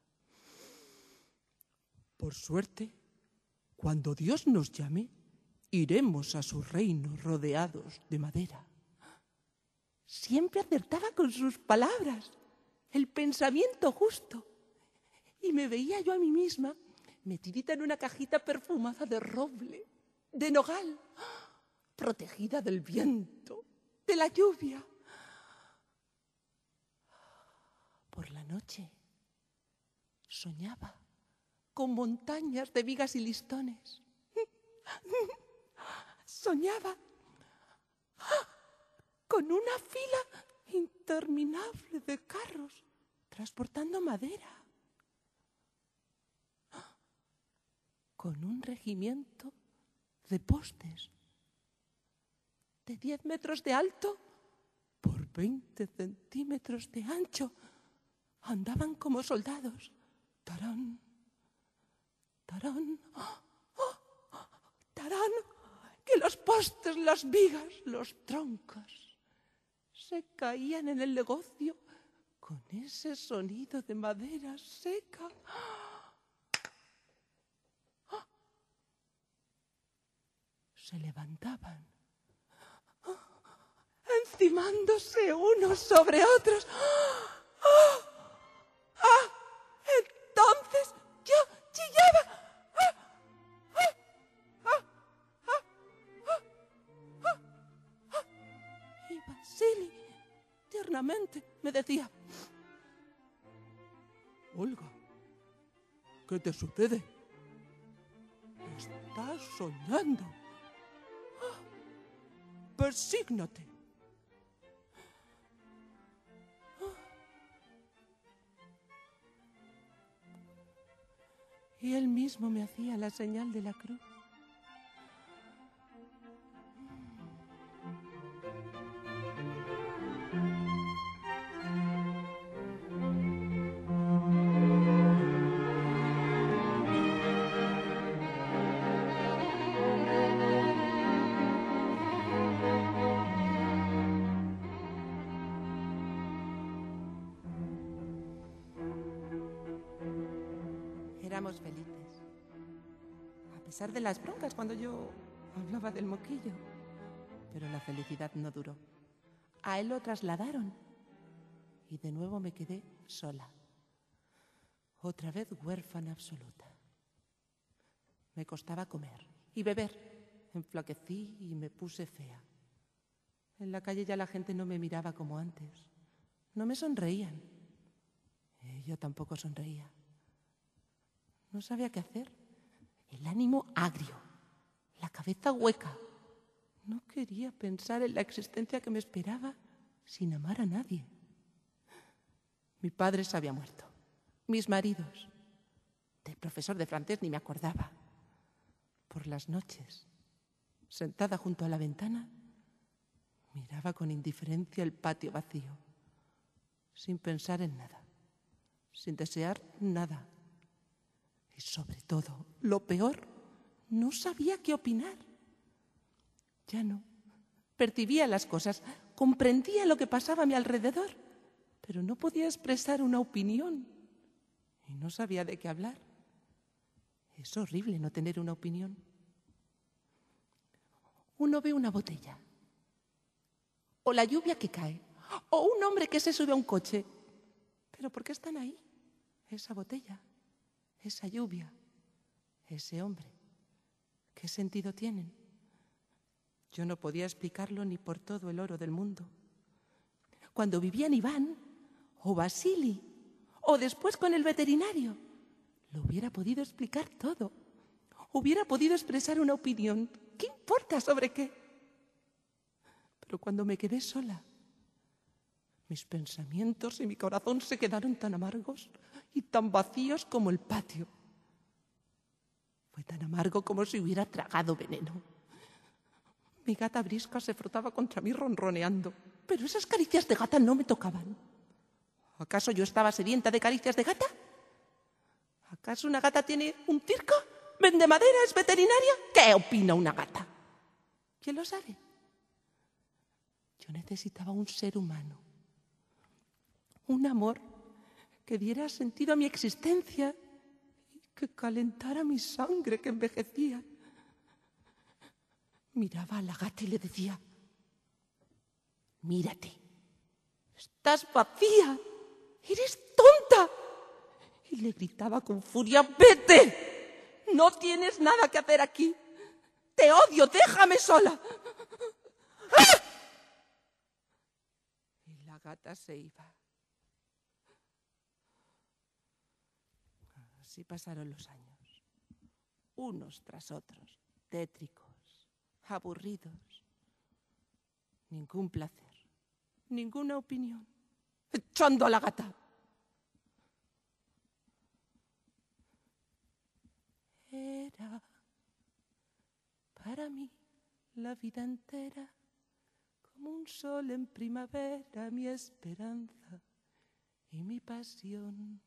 [SPEAKER 8] Por suerte, cuando Dios nos llame, iremos a su reino rodeados de madera. Siempre acertaba con sus palabras, el pensamiento justo. Y me veía yo a mí misma metidita en una cajita perfumada de roble, de nogal, protegida del viento, de la lluvia. Por la noche soñaba con montañas de vigas y listones. Soñaba con una fila interminable de carros transportando madera. Con un regimiento de postes de 10 metros de alto por 20 centímetros de ancho. Andaban como soldados. Tarán, tarán, tarán, que los postes, las vigas, los troncos se caían en el negocio con ese sonido de madera seca. Se levantaban, encimándose unos sobre otros. Entonces yo chillaba. Y Basili tiernamente me decía: Olga, ¿qué te sucede? Estás soñando. Persígnate. Y él mismo me hacía la señal de la cruz. Éramos felices, a pesar de las broncas cuando yo hablaba del moquillo. Pero la felicidad no duró. A él lo trasladaron y de nuevo me quedé sola. Otra vez huérfana absoluta. Me costaba comer y beber. Enflaquecí y me puse fea. En la calle ya la gente no me miraba como antes. No me sonreían. Yo tampoco sonreía. No sabía qué hacer. El ánimo agrio, la cabeza hueca. No quería pensar en la existencia que me esperaba sin amar a nadie. Mi padre se había muerto. Mis maridos. Del profesor de francés ni me acordaba. Por las noches sentada junto a la ventana, miraba con indiferencia el patio vacío, sin pensar en nada, sin desear nada. Y sobre todo, lo peor, no sabía qué opinar. Ya no. Percibía las cosas, comprendía lo que pasaba a mi alrededor, pero no podía expresar una opinión y no sabía de qué hablar. Es horrible no tener una opinión. Uno ve una botella, o la lluvia que cae, o un hombre que se sube a un coche. ¿Pero por qué están ahí? Esa botella, esa lluvia, ese hombre. ¿Qué sentido tienen? Yo no podía explicarlo ni por todo el oro del mundo. Cuando vivían Iván, o Vasili, o después con el veterinario, lo hubiera podido explicar todo. Hubiera podido expresar una opinión. ¿Qué importa sobre qué? Pero cuando me quedé sola, mis pensamientos y mi corazón se quedaron tan amargos y tan vacíos como el patio. Fue tan amargo como si hubiera tragado veneno. Mi gata Brisca se frotaba contra mí ronroneando, pero esas caricias de gata no me tocaban. ¿Acaso yo estaba sedienta de caricias de gata? ¿Acaso una gata tiene un circo? ¿Vende madera? ¿Es veterinaria? ¿Qué opina una gata? ¿Quién lo sabe? Yo necesitaba un ser humano, un amor que diera sentido a mi existencia y que calentara mi sangre que envejecía. Miraba a la gata y le decía: mírate, estás vacía, eres tonta. Y le gritaba con furia: vete, no tienes nada que hacer aquí, te odio, déjame sola. ¡Ah! Y la gata se iba. Así pasaron los años, unos tras otros, tétricos, aburridos. Ningún placer, ninguna opinión. Echando a la gata. Era para mí la vida entera como un sol en primavera, mi esperanza y mi pasión.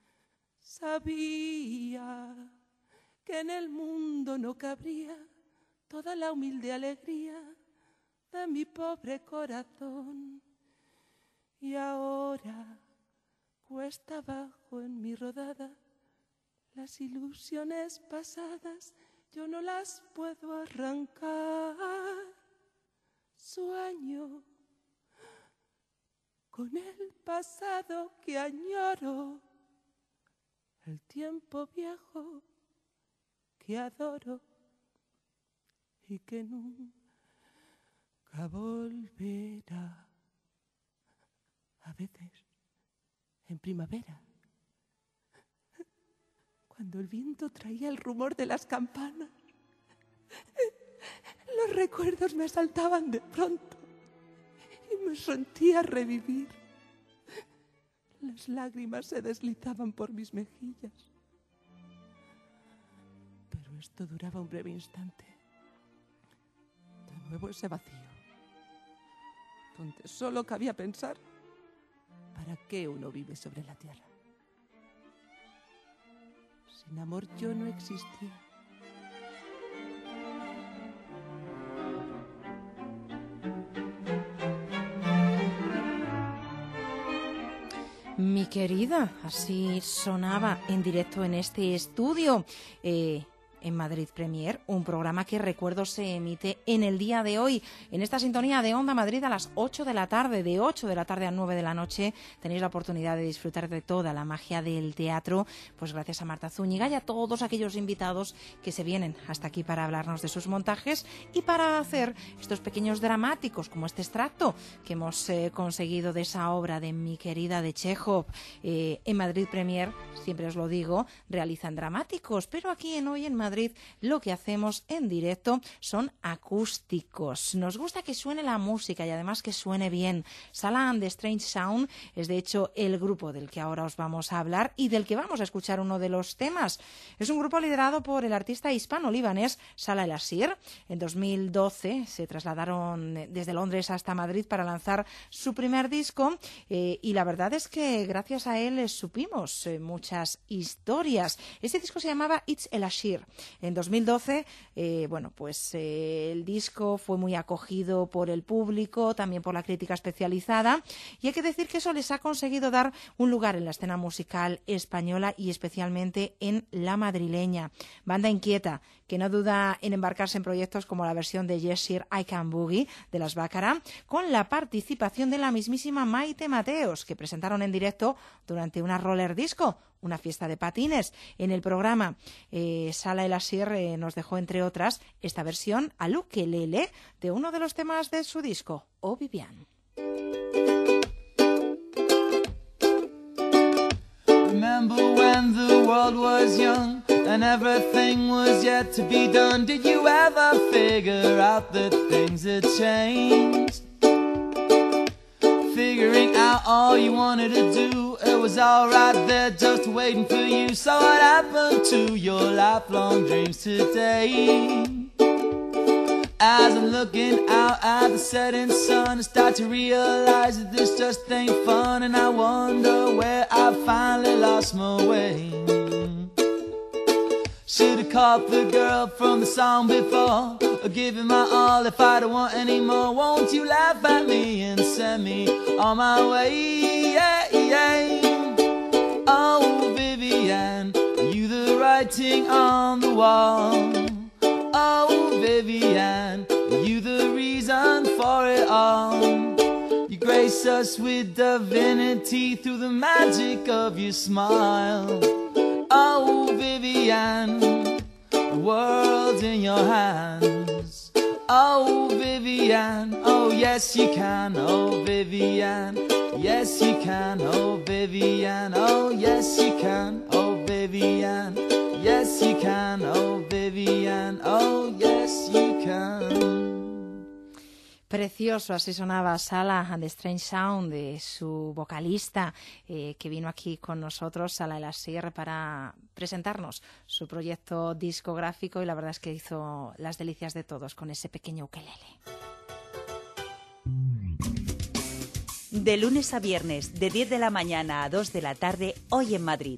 [SPEAKER 8] Sabía que en el mundo no cabría toda la humilde alegría de mi pobre corazón. Y ahora, cuesta abajo en mi rodada, las ilusiones pasadas yo no las puedo arrancar. Sueño con el pasado que añoro, el tiempo viejo que adoro y que nunca volverá. A veces, en primavera, cuando el viento traía el rumor de las campanas, los recuerdos me asaltaban de pronto y me sentía revivir. Las lágrimas se deslizaban por mis mejillas. Pero esto duraba un breve instante. De nuevo ese vacío, donde solo cabía pensar: ¿para qué uno vive sobre la tierra? Sin amor yo no existía.
[SPEAKER 2] Mi querida, así sonaba en directo en este estudio. En Madrid Premier, un programa que recuerdo se emite en el día de hoy, en esta sintonía de Onda Madrid a las 8 de la tarde, de 8 de la tarde a 9 de la noche. Tenéis la oportunidad de disfrutar de toda la magia del teatro, pues gracias a Marta Zúñiga y a todos aquellos invitados que se vienen hasta aquí para hablarnos de sus montajes y para hacer estos pequeños dramáticos, como este extracto que hemos conseguido de esa obra de Mi querida de Chekhov. En Madrid Premier, siempre os lo digo, realizan dramáticos, pero aquí en Hoy en Madrid Madrid lo que hacemos en directo son acústicos. Nos gusta que suene la música y además que suene bien. Sala and the Strange Sound es de hecho el grupo del que ahora os vamos a hablar y del que vamos a escuchar uno de los temas. Es un grupo liderado por el artista hispano-libanés Salah El Asir. En 2012 se trasladaron desde Londres hasta Madrid para lanzar su primer disco y la verdad es que gracias a él supimos muchas historias. Este disco se llamaba It's El Asir. En 2012, el disco fue muy acogido por el público, también por la crítica especializada, y hay que decir que eso les ha conseguido dar un lugar en la escena musical española y especialmente en la madrileña. Banda inquieta, que no duda en embarcarse en proyectos como la versión de Yes Sir, I Can Boogie de las Bácara, con la participación de la mismísima Maite Mateos, que presentaron en directo durante una roller disco, una fiesta de patines. En el programa, Salah El Asir nos dejó, entre otras, esta versión al ukelele de uno de los temas de su disco, Oh Vivian.
[SPEAKER 9] Remember when the world was young and everything was yet to be done? Did you ever figure out that things had changed? Figuring out all you wanted to do, it was all right there just waiting for you. So what happened to your lifelong dreams today? As I'm looking out at the setting sun, I start to realize that this just ain't fun, and I wonder where I finally lost my way. Should've caught the girl from the song before, or given my all if I don't want any more. Won't you laugh at me and send me on my way? Yeah, yeah. Oh, Vivian, are you the writing on the wall? Oh, Vivian, are you the reason for it all? You grace us with divinity through the magic of your smile. Oh, Vivian, the world's in your hands. Oh, Vivian, oh yes you can. Oh, Vivian, yes you can. Oh, Vivian, oh yes you can. Oh, Vivian, yes you can. Oh, Vivian, oh yes you can.
[SPEAKER 2] Precioso, así sonaba Salah and the Strange Sound de su vocalista que vino aquí con nosotros, Salah El Asir, para presentarnos su proyecto discográfico, y la verdad es que hizo las delicias de todos con ese pequeño ukelele.
[SPEAKER 1] De lunes a viernes, de 10 de la mañana a 2 de la tarde, Hoy en Madrid.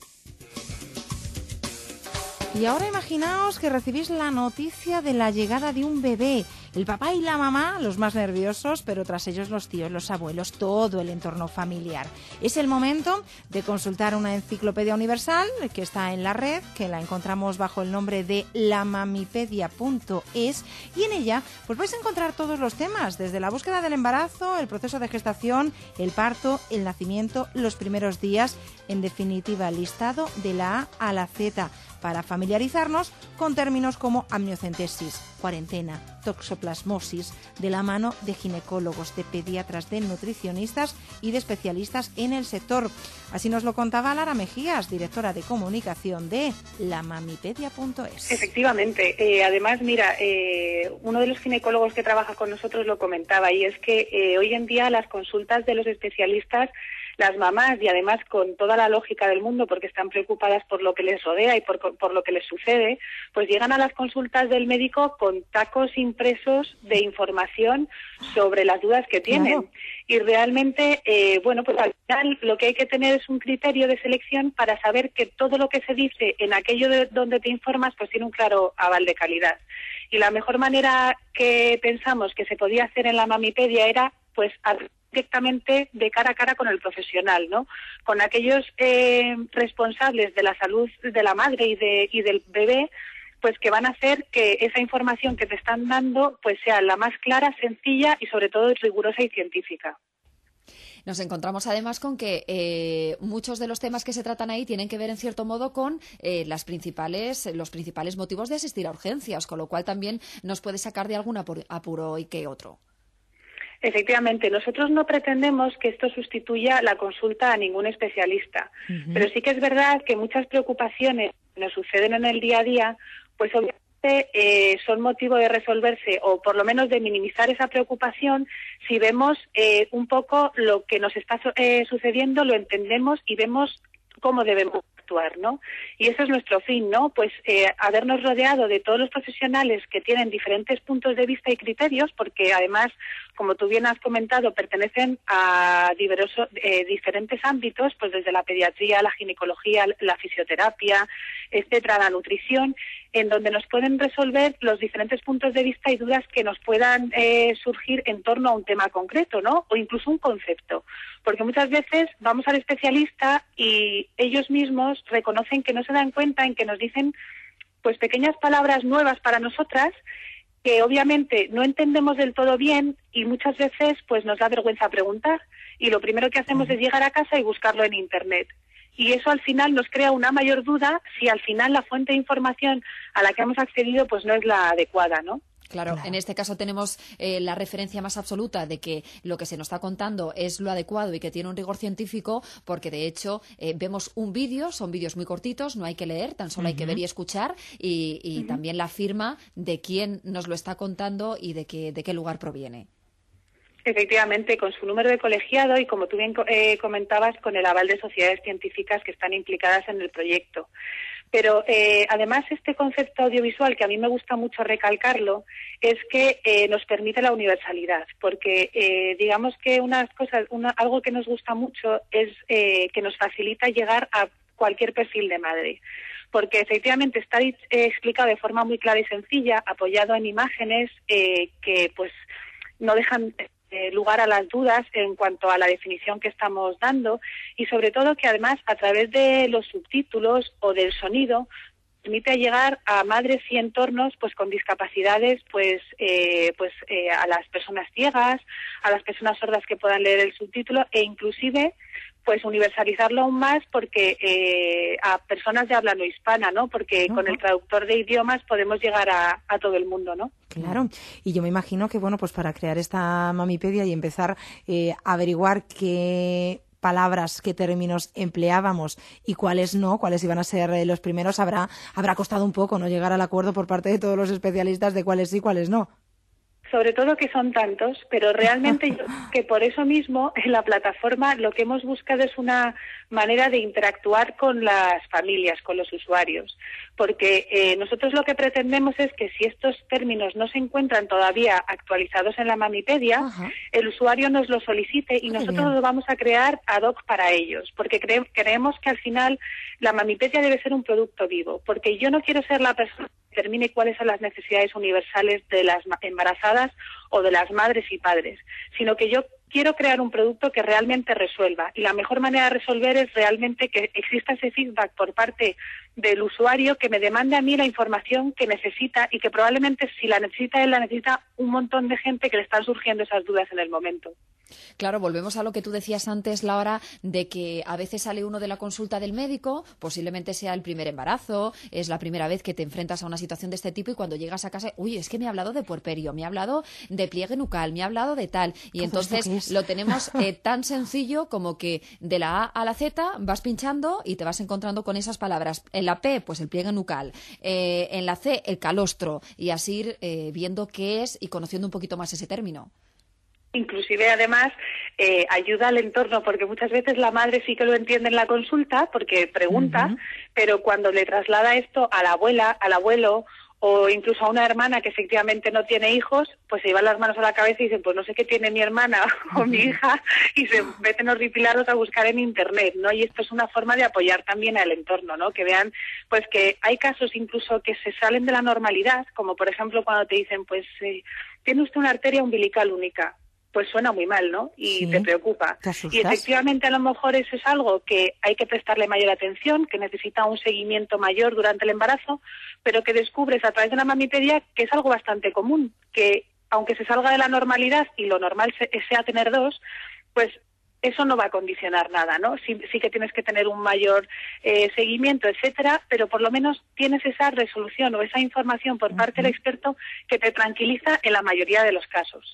[SPEAKER 2] Y ahora imaginaos que recibís la noticia de la llegada de un bebé. El papá y la mamá, los más nerviosos, pero tras ellos los tíos, los abuelos, todo el entorno familiar. Es el momento de consultar una enciclopedia universal que está en la red, que la encontramos bajo el nombre de lamamipedia.es, y en ella pues vais a encontrar todos los temas, desde la búsqueda del embarazo, el proceso de gestación, el parto, el nacimiento, los primeros días, en definitiva, el listado de la A a la Z, para familiarizarnos con términos como amniocentesis, cuarentena, toxoplasmosis, de la mano de ginecólogos, de pediatras, de nutricionistas y de especialistas en el sector. Así nos lo contaba Lara Mejías, directora de comunicación de lamamipedia.es.
[SPEAKER 10] Efectivamente. Además, mira, uno de los ginecólogos que trabaja con nosotros lo comentaba, y es que hoy en día las consultas de los especialistas, las mamás, y además con toda la lógica del mundo, porque están preocupadas por lo que les rodea y por lo que les sucede, pues llegan a las consultas del médico con tacos impresos de información sobre las dudas que tienen. Claro. Y realmente, pues al final lo que hay que tener es un criterio de selección para saber que todo lo que se dice en aquello de donde te informas pues tiene un claro aval de calidad. Y la mejor manera que pensamos que se podía hacer en la Mamipedia era pues directamente de cara a cara con el profesional, ¿no? Con aquellos responsables de la salud de la madre y del bebé, pues que van a hacer que esa información que te están dando pues sea la más clara, sencilla y sobre todo rigurosa y científica.
[SPEAKER 11] Nos encontramos además con que muchos de los temas que se tratan ahí tienen que ver en cierto modo con los principales motivos de asistir a urgencias, con lo cual también nos puede sacar de algún apuro y que otro.
[SPEAKER 10] Efectivamente, nosotros no pretendemos que esto sustituya la consulta a ningún especialista, pero sí que es verdad que muchas preocupaciones que nos suceden en el día a día pues obviamente son motivo de resolverse o por lo menos de minimizar esa preocupación si vemos un poco lo que nos está sucediendo, lo entendemos y vemos cómo debemos actuar, ¿no? Y ese es nuestro fin, ¿no? Pues habernos rodeado de todos los profesionales que tienen diferentes puntos de vista y criterios, porque además, como tú bien has comentado, pertenecen a diferentes ámbitos, pues desde la pediatría, la ginecología, la fisioterapia, etcétera, la nutrición, en donde nos pueden resolver los diferentes puntos de vista y dudas que nos puedan surgir en torno a un tema concreto, ¿no? O incluso un concepto. Porque muchas veces vamos al especialista y ellos mismos reconocen que no se dan cuenta en que nos dicen pues pequeñas palabras nuevas para nosotras que obviamente no entendemos del todo bien y muchas veces pues nos da vergüenza preguntar. Y lo primero que hacemos es llegar a casa y buscarlo en Internet. Y eso al final nos crea una mayor duda si al final la fuente de información a la que hemos accedido pues no es la adecuada, ¿no?
[SPEAKER 11] Claro, en este caso tenemos la referencia más absoluta de que lo que se nos está contando es lo adecuado y que tiene un rigor científico, porque de hecho vemos un vídeo, son vídeos muy cortitos, no hay que leer, tan solo hay que ver y escuchar, y también la firma de quién nos lo está contando y de qué lugar proviene.
[SPEAKER 10] Efectivamente, con su número de colegiado y, como tú bien comentabas, con el aval de sociedades científicas que están implicadas en el proyecto. Pero además este concepto audiovisual, que a mí me gusta mucho recalcarlo, es que nos permite la universalidad, porque digamos que algo que nos gusta mucho es que nos facilita llegar a cualquier perfil de madre. Porque efectivamente está explicado de forma muy clara y sencilla, apoyado en imágenes que pues no dejan lugar a las dudas en cuanto a la definición que estamos dando, y sobre todo que además a través de los subtítulos o del sonido permite llegar a madres y entornos pues con discapacidades, a las personas ciegas, a las personas sordas que puedan leer el subtítulo, e inclusive pues universalizarlo aún más porque a personas de habla no hispana, ¿no? Porque con el traductor de idiomas podemos llegar a todo el mundo, ¿no?
[SPEAKER 2] Claro, y yo me imagino que, bueno, pues para crear esta mamipedia y empezar a averiguar qué palabras, qué términos empleábamos y cuáles no, cuáles iban a ser los primeros, habrá costado un poco, ¿no?, llegar al acuerdo por parte de todos los especialistas de cuáles sí, cuáles no.
[SPEAKER 10] Sobre todo que son tantos, pero realmente yo creo que por eso mismo en la plataforma lo que hemos buscado es una manera de interactuar con las familias, con los usuarios, porque nosotros lo que pretendemos es que si estos términos no se encuentran todavía actualizados en la Mamipedia, el usuario nos lo solicite y nosotros lo vamos a crear ad hoc para ellos, porque creemos que al final la Mamipedia debe ser un producto vivo, porque yo no quiero ser la persona que determine cuáles son las necesidades universales de las embarazadas o de las madres y padres, sino que yo quiero crear un producto que realmente resuelva, y la mejor manera de resolver es realmente que exista ese feedback por parte del usuario que me demande a mí la información que necesita, y que probablemente si la necesita él, la necesita un montón de gente que le están surgiendo esas dudas en el momento.
[SPEAKER 11] Claro, volvemos a lo que tú decías antes, Laura, de que a veces sale uno de la consulta del médico, posiblemente sea el primer embarazo, es la primera vez que te enfrentas a una situación de este tipo, y cuando llegas a casa, uy, es que me ha hablado de puerperio, me ha hablado de pliegue nucal, me ha hablado de tal, y entonces lo tenemos tan sencillo como que de la A a la Z vas pinchando y te vas encontrando con esas palabras. En la P, pues el pliegue nucal, en la C, el calostro, y así ir viendo qué es y conociendo un poquito más ese término.
[SPEAKER 10] Inclusive, además, ayuda al entorno, porque muchas veces la madre sí que lo entiende en la consulta, porque pregunta, pero cuando le traslada esto a la abuela, al abuelo, o incluso a una hermana que efectivamente no tiene hijos, pues se llevan las manos a la cabeza y dicen, pues no sé qué tiene mi hermana o mi hija, y se meten horripilados a buscar en Internet, ¿no? Y esto es una forma de apoyar también al entorno, ¿no? Que vean, pues que hay casos incluso que se salen de la normalidad, como por ejemplo cuando te dicen, pues tiene usted una arteria umbilical única. Pues suena muy mal, ¿no? Y te preocupa. Y efectivamente a lo mejor eso es algo que hay que prestarle mayor atención, que necesita un seguimiento mayor durante el embarazo, pero que descubres a través de la Mamipedia que es algo bastante común, que aunque se salga de la normalidad y lo normal sea tener dos, pues eso no va a condicionar nada, ¿no? Sí que tienes que tener un mayor seguimiento, etcétera, pero por lo menos tienes esa resolución o esa información por parte del experto que te tranquiliza en la mayoría de los casos.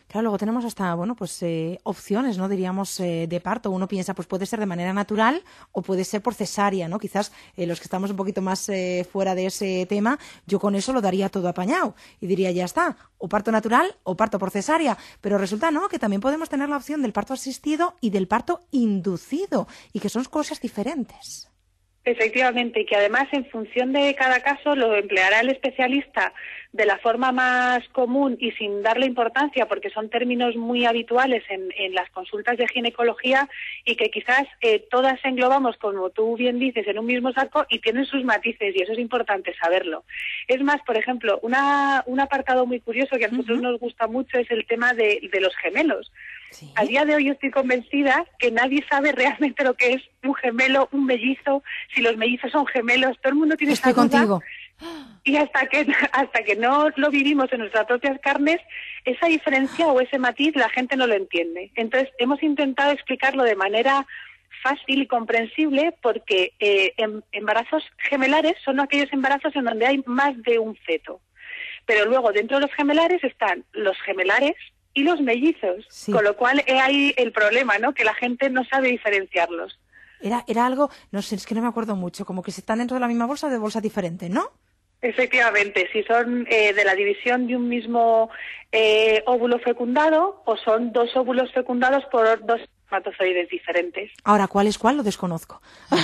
[SPEAKER 2] Claro, luego tenemos hasta, bueno, pues opciones, ¿no? Diríamos de parto. Uno piensa, pues puede ser de manera natural o puede ser por cesárea, ¿no? Quizás los que estamos un poquito más fuera de ese tema, yo con eso lo daría todo apañado y diría, ya está, o parto natural o parto por cesárea. Pero resulta, ¿no?, que también podemos tener la opción del parto asistido y del parto inducido y que son cosas diferentes.
[SPEAKER 10] Efectivamente, y que además en función de cada caso lo empleará el especialista de la forma más común y sin darle importancia, porque son términos muy habituales en las consultas de ginecología y que quizás todas englobamos, como tú bien dices, en un mismo saco y tienen sus matices y eso es importante saberlo. Es más, por ejemplo, un apartado muy curioso que a nosotros nos gusta mucho es el tema de los gemelos. ¿Sí? A día de hoy yo estoy convencida que nadie sabe realmente lo que es un gemelo, un mellizo, si los mellizos son gemelos, todo el mundo tiene esa duda. Estoy contigo. Y hasta que no lo vivimos en nuestras propias carnes, esa diferencia o ese matiz la gente no lo entiende. Entonces hemos intentado explicarlo de manera fácil y comprensible porque embarazos gemelares son aquellos embarazos en donde hay más de un feto. Pero luego dentro de los gemelares están los gemelares y los mellizos, sí. Con lo cual hay el problema, ¿no?, que la gente no sabe diferenciarlos.
[SPEAKER 2] Era algo, no sé, es que no me acuerdo mucho, como que se están dentro de la misma bolsa o de bolsas diferentes, ¿no?
[SPEAKER 10] Efectivamente, si son de la división de un mismo óvulo fecundado o son dos óvulos fecundados por dos espermatozoides diferentes.
[SPEAKER 2] Ahora, ¿cuál es cuál? Lo desconozco.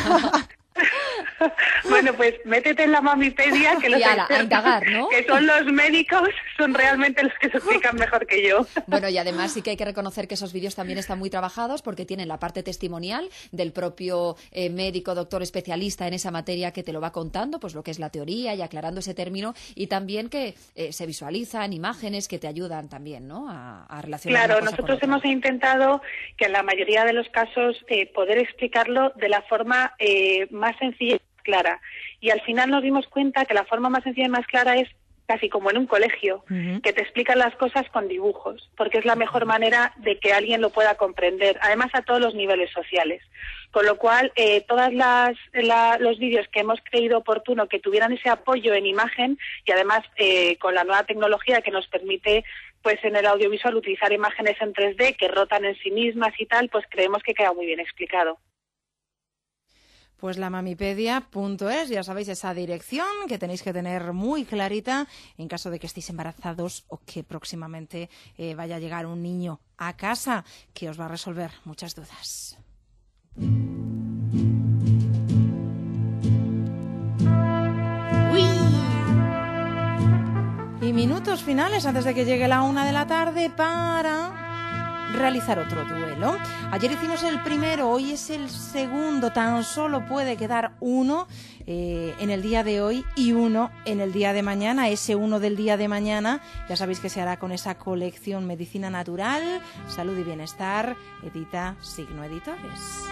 [SPEAKER 10] Bueno, pues métete en la mamipedia, que los expertos,
[SPEAKER 11] indagar, ¿no?,
[SPEAKER 10] que son los médicos, son realmente los que se explican mejor que yo.
[SPEAKER 11] Bueno, y además sí que hay que reconocer que esos vídeos también están muy trabajados porque tienen la parte testimonial del propio médico, doctor especialista en esa materia que te lo va contando, pues lo que es la teoría y aclarando ese término, y también que se visualizan imágenes que te ayudan también, ¿no?, a relacionar.
[SPEAKER 10] Claro, nosotros hemos intentado que en la mayoría de los casos poder explicarlo de la forma más sencilla y clara. Y al final nos dimos cuenta que la forma más sencilla y más clara es casi como en un colegio, que te explican las cosas con dibujos, porque es la mejor manera de que alguien lo pueda comprender, además a todos los niveles sociales. Con lo cual, todos los vídeos que hemos creído oportuno que tuvieran ese apoyo en imagen y además con la nueva tecnología que nos permite pues en el audiovisual utilizar imágenes en 3D que rotan en sí mismas y tal, pues creemos que queda muy bien explicado.
[SPEAKER 2] Pues la mamipedia.es, ya sabéis, esa dirección que tenéis que tener muy clarita en caso de que estéis embarazados o que próximamente vaya a llegar un niño a casa, que os va a resolver muchas dudas. Y minutos finales antes de que llegue la 1 de la tarde para realizar otro duelo. Ayer hicimos el primero, hoy es el segundo, tan solo puede quedar uno en el día de hoy y uno en el día de mañana. Ese uno del día de mañana ya sabéis que se hará con esa colección Medicina Natural, Salud y Bienestar, edita Signo Editores.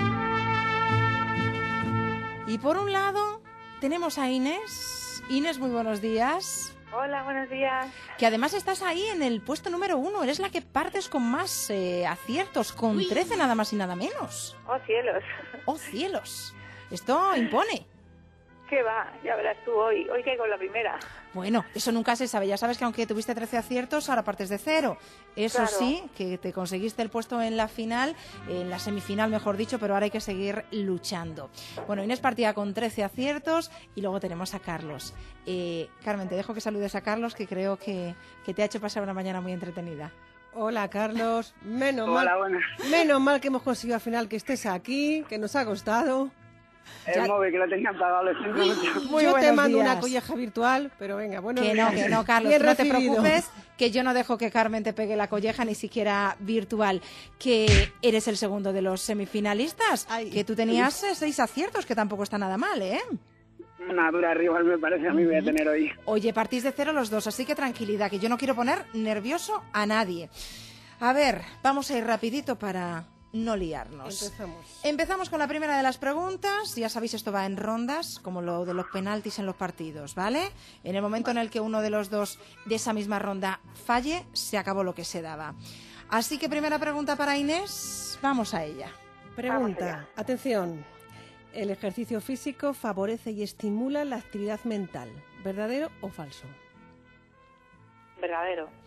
[SPEAKER 2] Y por un lado tenemos a Inés. Inés, muy buenos días.
[SPEAKER 12] Hola, buenos días.
[SPEAKER 2] Que además estás ahí en el puesto número 1. Eres la que partes con más aciertos, con 13 nada más y nada menos.
[SPEAKER 12] ¡Oh, cielos!
[SPEAKER 2] ¡Oh, cielos! Esto impone.
[SPEAKER 12] ¿Qué va? Ya verás tú hoy caigo en la primera.
[SPEAKER 2] Bueno, eso nunca se sabe. Ya sabes que aunque tuviste 13 aciertos, ahora partes de 0. Eso claro. Sí, que te conseguiste el puesto en la final, en la semifinal mejor dicho, pero ahora hay que seguir luchando. Bueno, Inés partía con 13 aciertos y luego tenemos a Carlos. Carmen, te dejo que saludes a Carlos, que creo que te ha hecho pasar una mañana muy entretenida.
[SPEAKER 3] Hola, Carlos. Menos mal que hemos conseguido al final que estés aquí, que nos ha costado.
[SPEAKER 13] El móvil que lo tenía apagado, lo siento mucho.
[SPEAKER 3] Yo te mando una colleja virtual, pero venga, bueno.
[SPEAKER 2] Que no, Carlos, no te preocupes, que yo no dejo que Carmen te pegue la colleja, ni siquiera virtual. Que eres el segundo de los semifinalistas, que tú tenías 6 aciertos, que tampoco está nada mal, ¿eh?
[SPEAKER 13] Una dura rival me parece a mí voy a tener hoy.
[SPEAKER 2] Oye, partís de 0 los dos, así que tranquilidad, que yo no quiero poner nervioso a nadie. A ver, vamos a ir rapidito para no liarnos. Empezamos con la primera de las preguntas. Ya sabéis, esto va en rondas, como lo de los penaltis en los partidos, ¿vale? En el momento en el que uno de los dos de esa misma ronda falle, se acabó lo que se daba. Así que primera pregunta para Inés, vamos a ella.
[SPEAKER 3] Pregunta, atención. El ejercicio físico favorece y estimula la actividad mental. ¿Verdadero o falso?
[SPEAKER 12] Verdadero.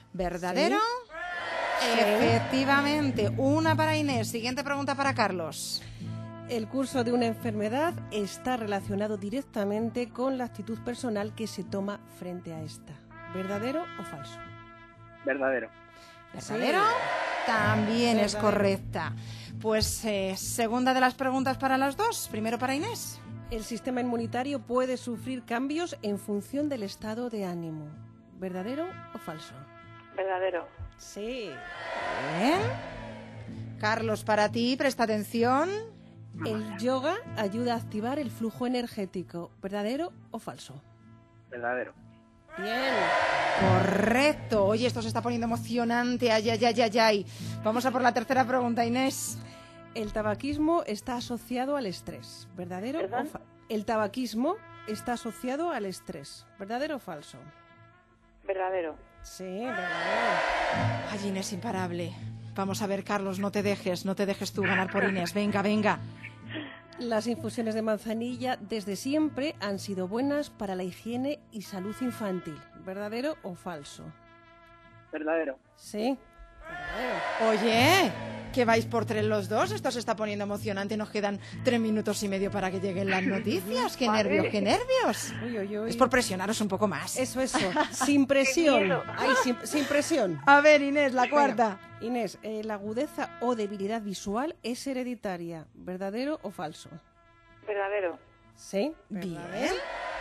[SPEAKER 2] ¿Verdadero?
[SPEAKER 3] Sí.
[SPEAKER 2] Efectivamente, una para Inés. Siguiente pregunta para Carlos.
[SPEAKER 3] El curso de una enfermedad está relacionado directamente con la actitud personal que se toma frente a esta. ¿Verdadero o falso?
[SPEAKER 13] Verdadero.
[SPEAKER 2] ¿Verdadero?
[SPEAKER 3] Sí.
[SPEAKER 2] También es
[SPEAKER 3] Verdadero.
[SPEAKER 2] correcta. Pues segunda de las preguntas para las dos. Primero para Inés.
[SPEAKER 3] El sistema inmunitario puede sufrir cambios en función del estado de ánimo. ¿Verdadero o falso?
[SPEAKER 12] Verdadero.
[SPEAKER 3] Sí.
[SPEAKER 2] Bien. Carlos, para ti, presta atención.
[SPEAKER 3] El yoga ayuda a activar el flujo energético. ¿Verdadero o falso?
[SPEAKER 13] Verdadero.
[SPEAKER 3] Bien.
[SPEAKER 2] Correcto. Oye, esto se está poniendo emocionante. Ay, ay, ay, ay, ay. Vamos a por la tercera pregunta, Inés.
[SPEAKER 3] El tabaquismo está asociado al estrés. ¿Verdadero o falso? El tabaquismo está asociado al estrés. ¿Verdadero o falso?
[SPEAKER 12] Verdadero.
[SPEAKER 3] Sí, verdadero.
[SPEAKER 2] Ay, Inés, imparable. Vamos a ver, Carlos, no te dejes tú ganar por Inés. Venga, venga.
[SPEAKER 3] Las infusiones de manzanilla desde siempre han sido buenas para la higiene y salud infantil. ¿Verdadero o falso?
[SPEAKER 13] Verdadero.
[SPEAKER 3] Sí. Verdadero.
[SPEAKER 2] Oye, que vais por 3 los dos. Esto se está poniendo emocionante. Nos quedan 3 minutos y medio para que lleguen las noticias. ¡Qué nervios, qué nervios!
[SPEAKER 3] Uy, uy, uy.
[SPEAKER 2] Es por presionaros un poco más.
[SPEAKER 3] Eso. Sin presión. Ay, sin presión.
[SPEAKER 2] A ver, Inés, la cuarta.
[SPEAKER 3] Venga. Inés, la agudeza o debilidad visual es hereditaria. ¿Verdadero o falso?
[SPEAKER 12] Verdadero.
[SPEAKER 3] Sí.
[SPEAKER 2] Bien.
[SPEAKER 3] ¿verdadero?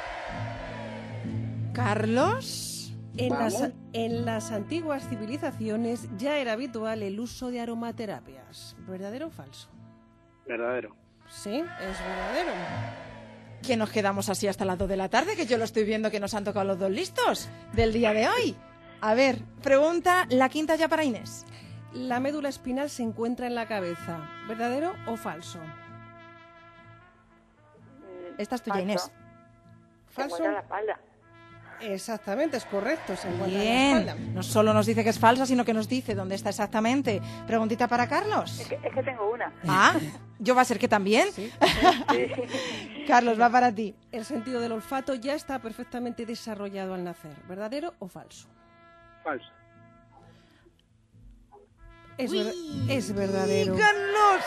[SPEAKER 2] Carlos.
[SPEAKER 3] En las antiguas civilizaciones ya era habitual el uso de aromaterapias. ¿Verdadero o falso?
[SPEAKER 13] Verdadero.
[SPEAKER 3] Sí, es verdadero.
[SPEAKER 2] Que nos quedamos así hasta las 2 de la tarde, que yo lo estoy viendo que nos han tocado los 2 listos del día de hoy. A ver, pregunta la quinta ya para Inés.
[SPEAKER 3] La médula espinal se encuentra en la cabeza. ¿Verdadero o falso?
[SPEAKER 2] Esta es tuya,
[SPEAKER 12] Falso.
[SPEAKER 2] Inés.
[SPEAKER 12] Se
[SPEAKER 3] ¿Falso?
[SPEAKER 12] encuentra en la espalda.
[SPEAKER 3] Exactamente, es correcto. Se encuentra en la espalda.
[SPEAKER 2] Bien. No solo nos dice que es falsa, sino que nos dice dónde está exactamente. Preguntita para Carlos.
[SPEAKER 12] Es que tengo una.
[SPEAKER 2] Ah, yo va a ser que también.
[SPEAKER 3] Sí.
[SPEAKER 2] Carlos, va para ti.
[SPEAKER 3] El sentido del olfato ya está perfectamente desarrollado al nacer. ¿Verdadero o falso?
[SPEAKER 13] Falso.
[SPEAKER 3] Es verdadero.
[SPEAKER 2] Carlos.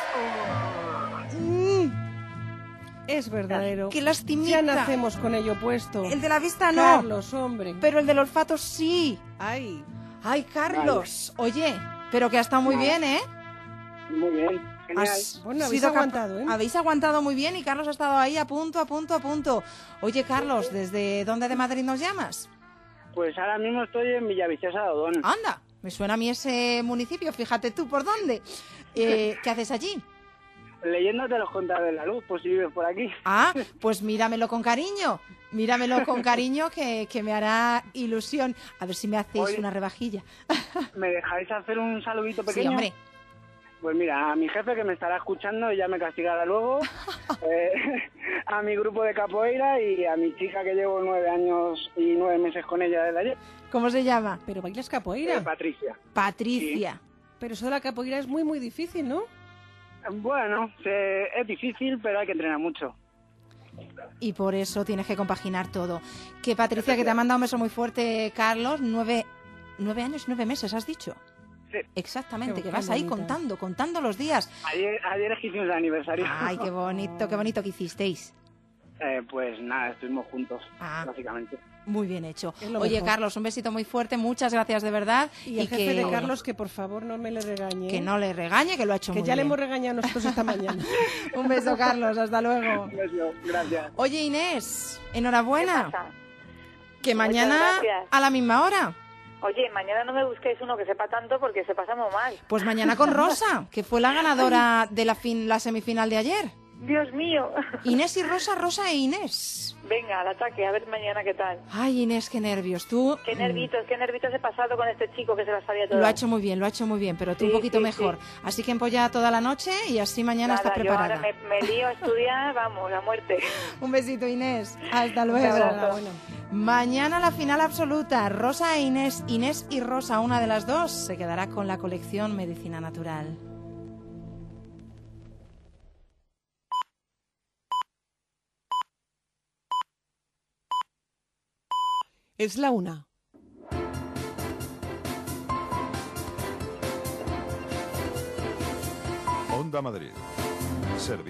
[SPEAKER 3] Es verdadero.
[SPEAKER 2] Qué lastimita.
[SPEAKER 3] Ya nacemos con ello puesto.
[SPEAKER 2] El de la vista no.
[SPEAKER 3] Carlos, hombre.
[SPEAKER 2] Pero el del olfato sí.
[SPEAKER 3] Ay.
[SPEAKER 2] Ay, Carlos. Oye, pero que ha estado muy bien, ¿eh?
[SPEAKER 13] Muy bien. Genial.
[SPEAKER 3] Bueno, habéis
[SPEAKER 2] sido
[SPEAKER 3] aguantado, ¿eh?
[SPEAKER 2] Habéis aguantado muy bien y Carlos ha estado ahí a punto. Oye, Carlos, ¿desde dónde de Madrid nos llamas?
[SPEAKER 13] Pues ahora mismo estoy en Villaviciosa de Odón.
[SPEAKER 2] Anda, me suena a mí ese municipio, fíjate tú por dónde. ¿Qué haces allí?
[SPEAKER 13] Leyéndote los contados de la luz, pues si vives por aquí.
[SPEAKER 2] Ah, pues míramelo con cariño. Que me hará ilusión. A ver si me hacéis
[SPEAKER 13] Oye,
[SPEAKER 2] una rebajilla.
[SPEAKER 13] ¿Me dejáis hacer un saludito pequeño?
[SPEAKER 2] Sí, hombre.
[SPEAKER 13] Pues mira, a mi jefe que me estará escuchando y ya me castigará luego, a mi grupo de capoeira y a mi chica que llevo 9 años y 9 meses con ella desde ayer.
[SPEAKER 2] ¿Cómo se llama?
[SPEAKER 3] ¿Pero bailas capoeira?
[SPEAKER 13] Patricia.
[SPEAKER 2] Patricia.
[SPEAKER 13] Sí.
[SPEAKER 3] Pero eso de la capoeira es muy, muy difícil, ¿no?
[SPEAKER 13] Bueno, es difícil, pero hay que entrenar mucho.
[SPEAKER 2] Y por eso tienes que compaginar todo. Que Patricia, que te ha mandado un beso muy fuerte, Carlos, 9 años y 9 meses, ¿has dicho?
[SPEAKER 13] Sí.
[SPEAKER 2] Exactamente,
[SPEAKER 3] Qué
[SPEAKER 2] que vas ahí
[SPEAKER 3] bonita.
[SPEAKER 2] contando los días.
[SPEAKER 13] Ayer hicimos el aniversario.
[SPEAKER 2] Ay, qué bonito que hicisteis.
[SPEAKER 13] Pues nada, estuvimos juntos,
[SPEAKER 2] Ah.
[SPEAKER 13] básicamente.
[SPEAKER 2] Muy bien hecho.
[SPEAKER 3] Es lo
[SPEAKER 2] Oye,
[SPEAKER 3] mejor.
[SPEAKER 2] Carlos, un besito muy fuerte, muchas gracias de verdad.
[SPEAKER 3] Y el jefe de Carlos, que por favor no me le regañe.
[SPEAKER 2] Que no le regañe, que lo ha hecho
[SPEAKER 3] Que
[SPEAKER 2] muy
[SPEAKER 3] ya le
[SPEAKER 2] bien.
[SPEAKER 3] hemos regañado nosotros esta mañana.
[SPEAKER 2] Un beso, Carlos, hasta luego.
[SPEAKER 13] Un beso, gracias.
[SPEAKER 2] Oye, Inés, enhorabuena.
[SPEAKER 12] ¿Qué pasa?
[SPEAKER 2] Que
[SPEAKER 12] Muchas
[SPEAKER 2] mañana
[SPEAKER 12] gracias.
[SPEAKER 2] a la misma hora.
[SPEAKER 12] Oye, mañana no me busquéis uno que sepa tanto porque se pasa muy mal.
[SPEAKER 2] Pues mañana con Rosa, que fue la ganadora de la semifinal de ayer.
[SPEAKER 12] Dios mío.
[SPEAKER 2] Inés y Rosa, Rosa e Inés.
[SPEAKER 12] Venga, al ataque, a ver mañana qué tal.
[SPEAKER 2] Ay, Inés, qué nervios. Tú
[SPEAKER 12] Qué nervitos he pasado con este chico que se las sabía todas.
[SPEAKER 2] lo ha hecho muy bien, pero tú
[SPEAKER 12] Sí,
[SPEAKER 2] un poquito
[SPEAKER 12] sí,
[SPEAKER 2] mejor.
[SPEAKER 12] sí.
[SPEAKER 2] Así que empolla toda la noche y así mañana
[SPEAKER 12] Nada,
[SPEAKER 2] estás
[SPEAKER 12] yo
[SPEAKER 2] preparada.
[SPEAKER 12] ahora me lío a estudiar, vamos, a muerte.
[SPEAKER 2] Un besito, Inés. Hasta
[SPEAKER 12] Un
[SPEAKER 2] luego.
[SPEAKER 12] abrazo.
[SPEAKER 2] Mañana la final absoluta. Rosa e Inés. Inés y Rosa, una de las dos, se quedará con la colección Medicina Natural.
[SPEAKER 7] Es la 1.
[SPEAKER 14] Onda Madrid.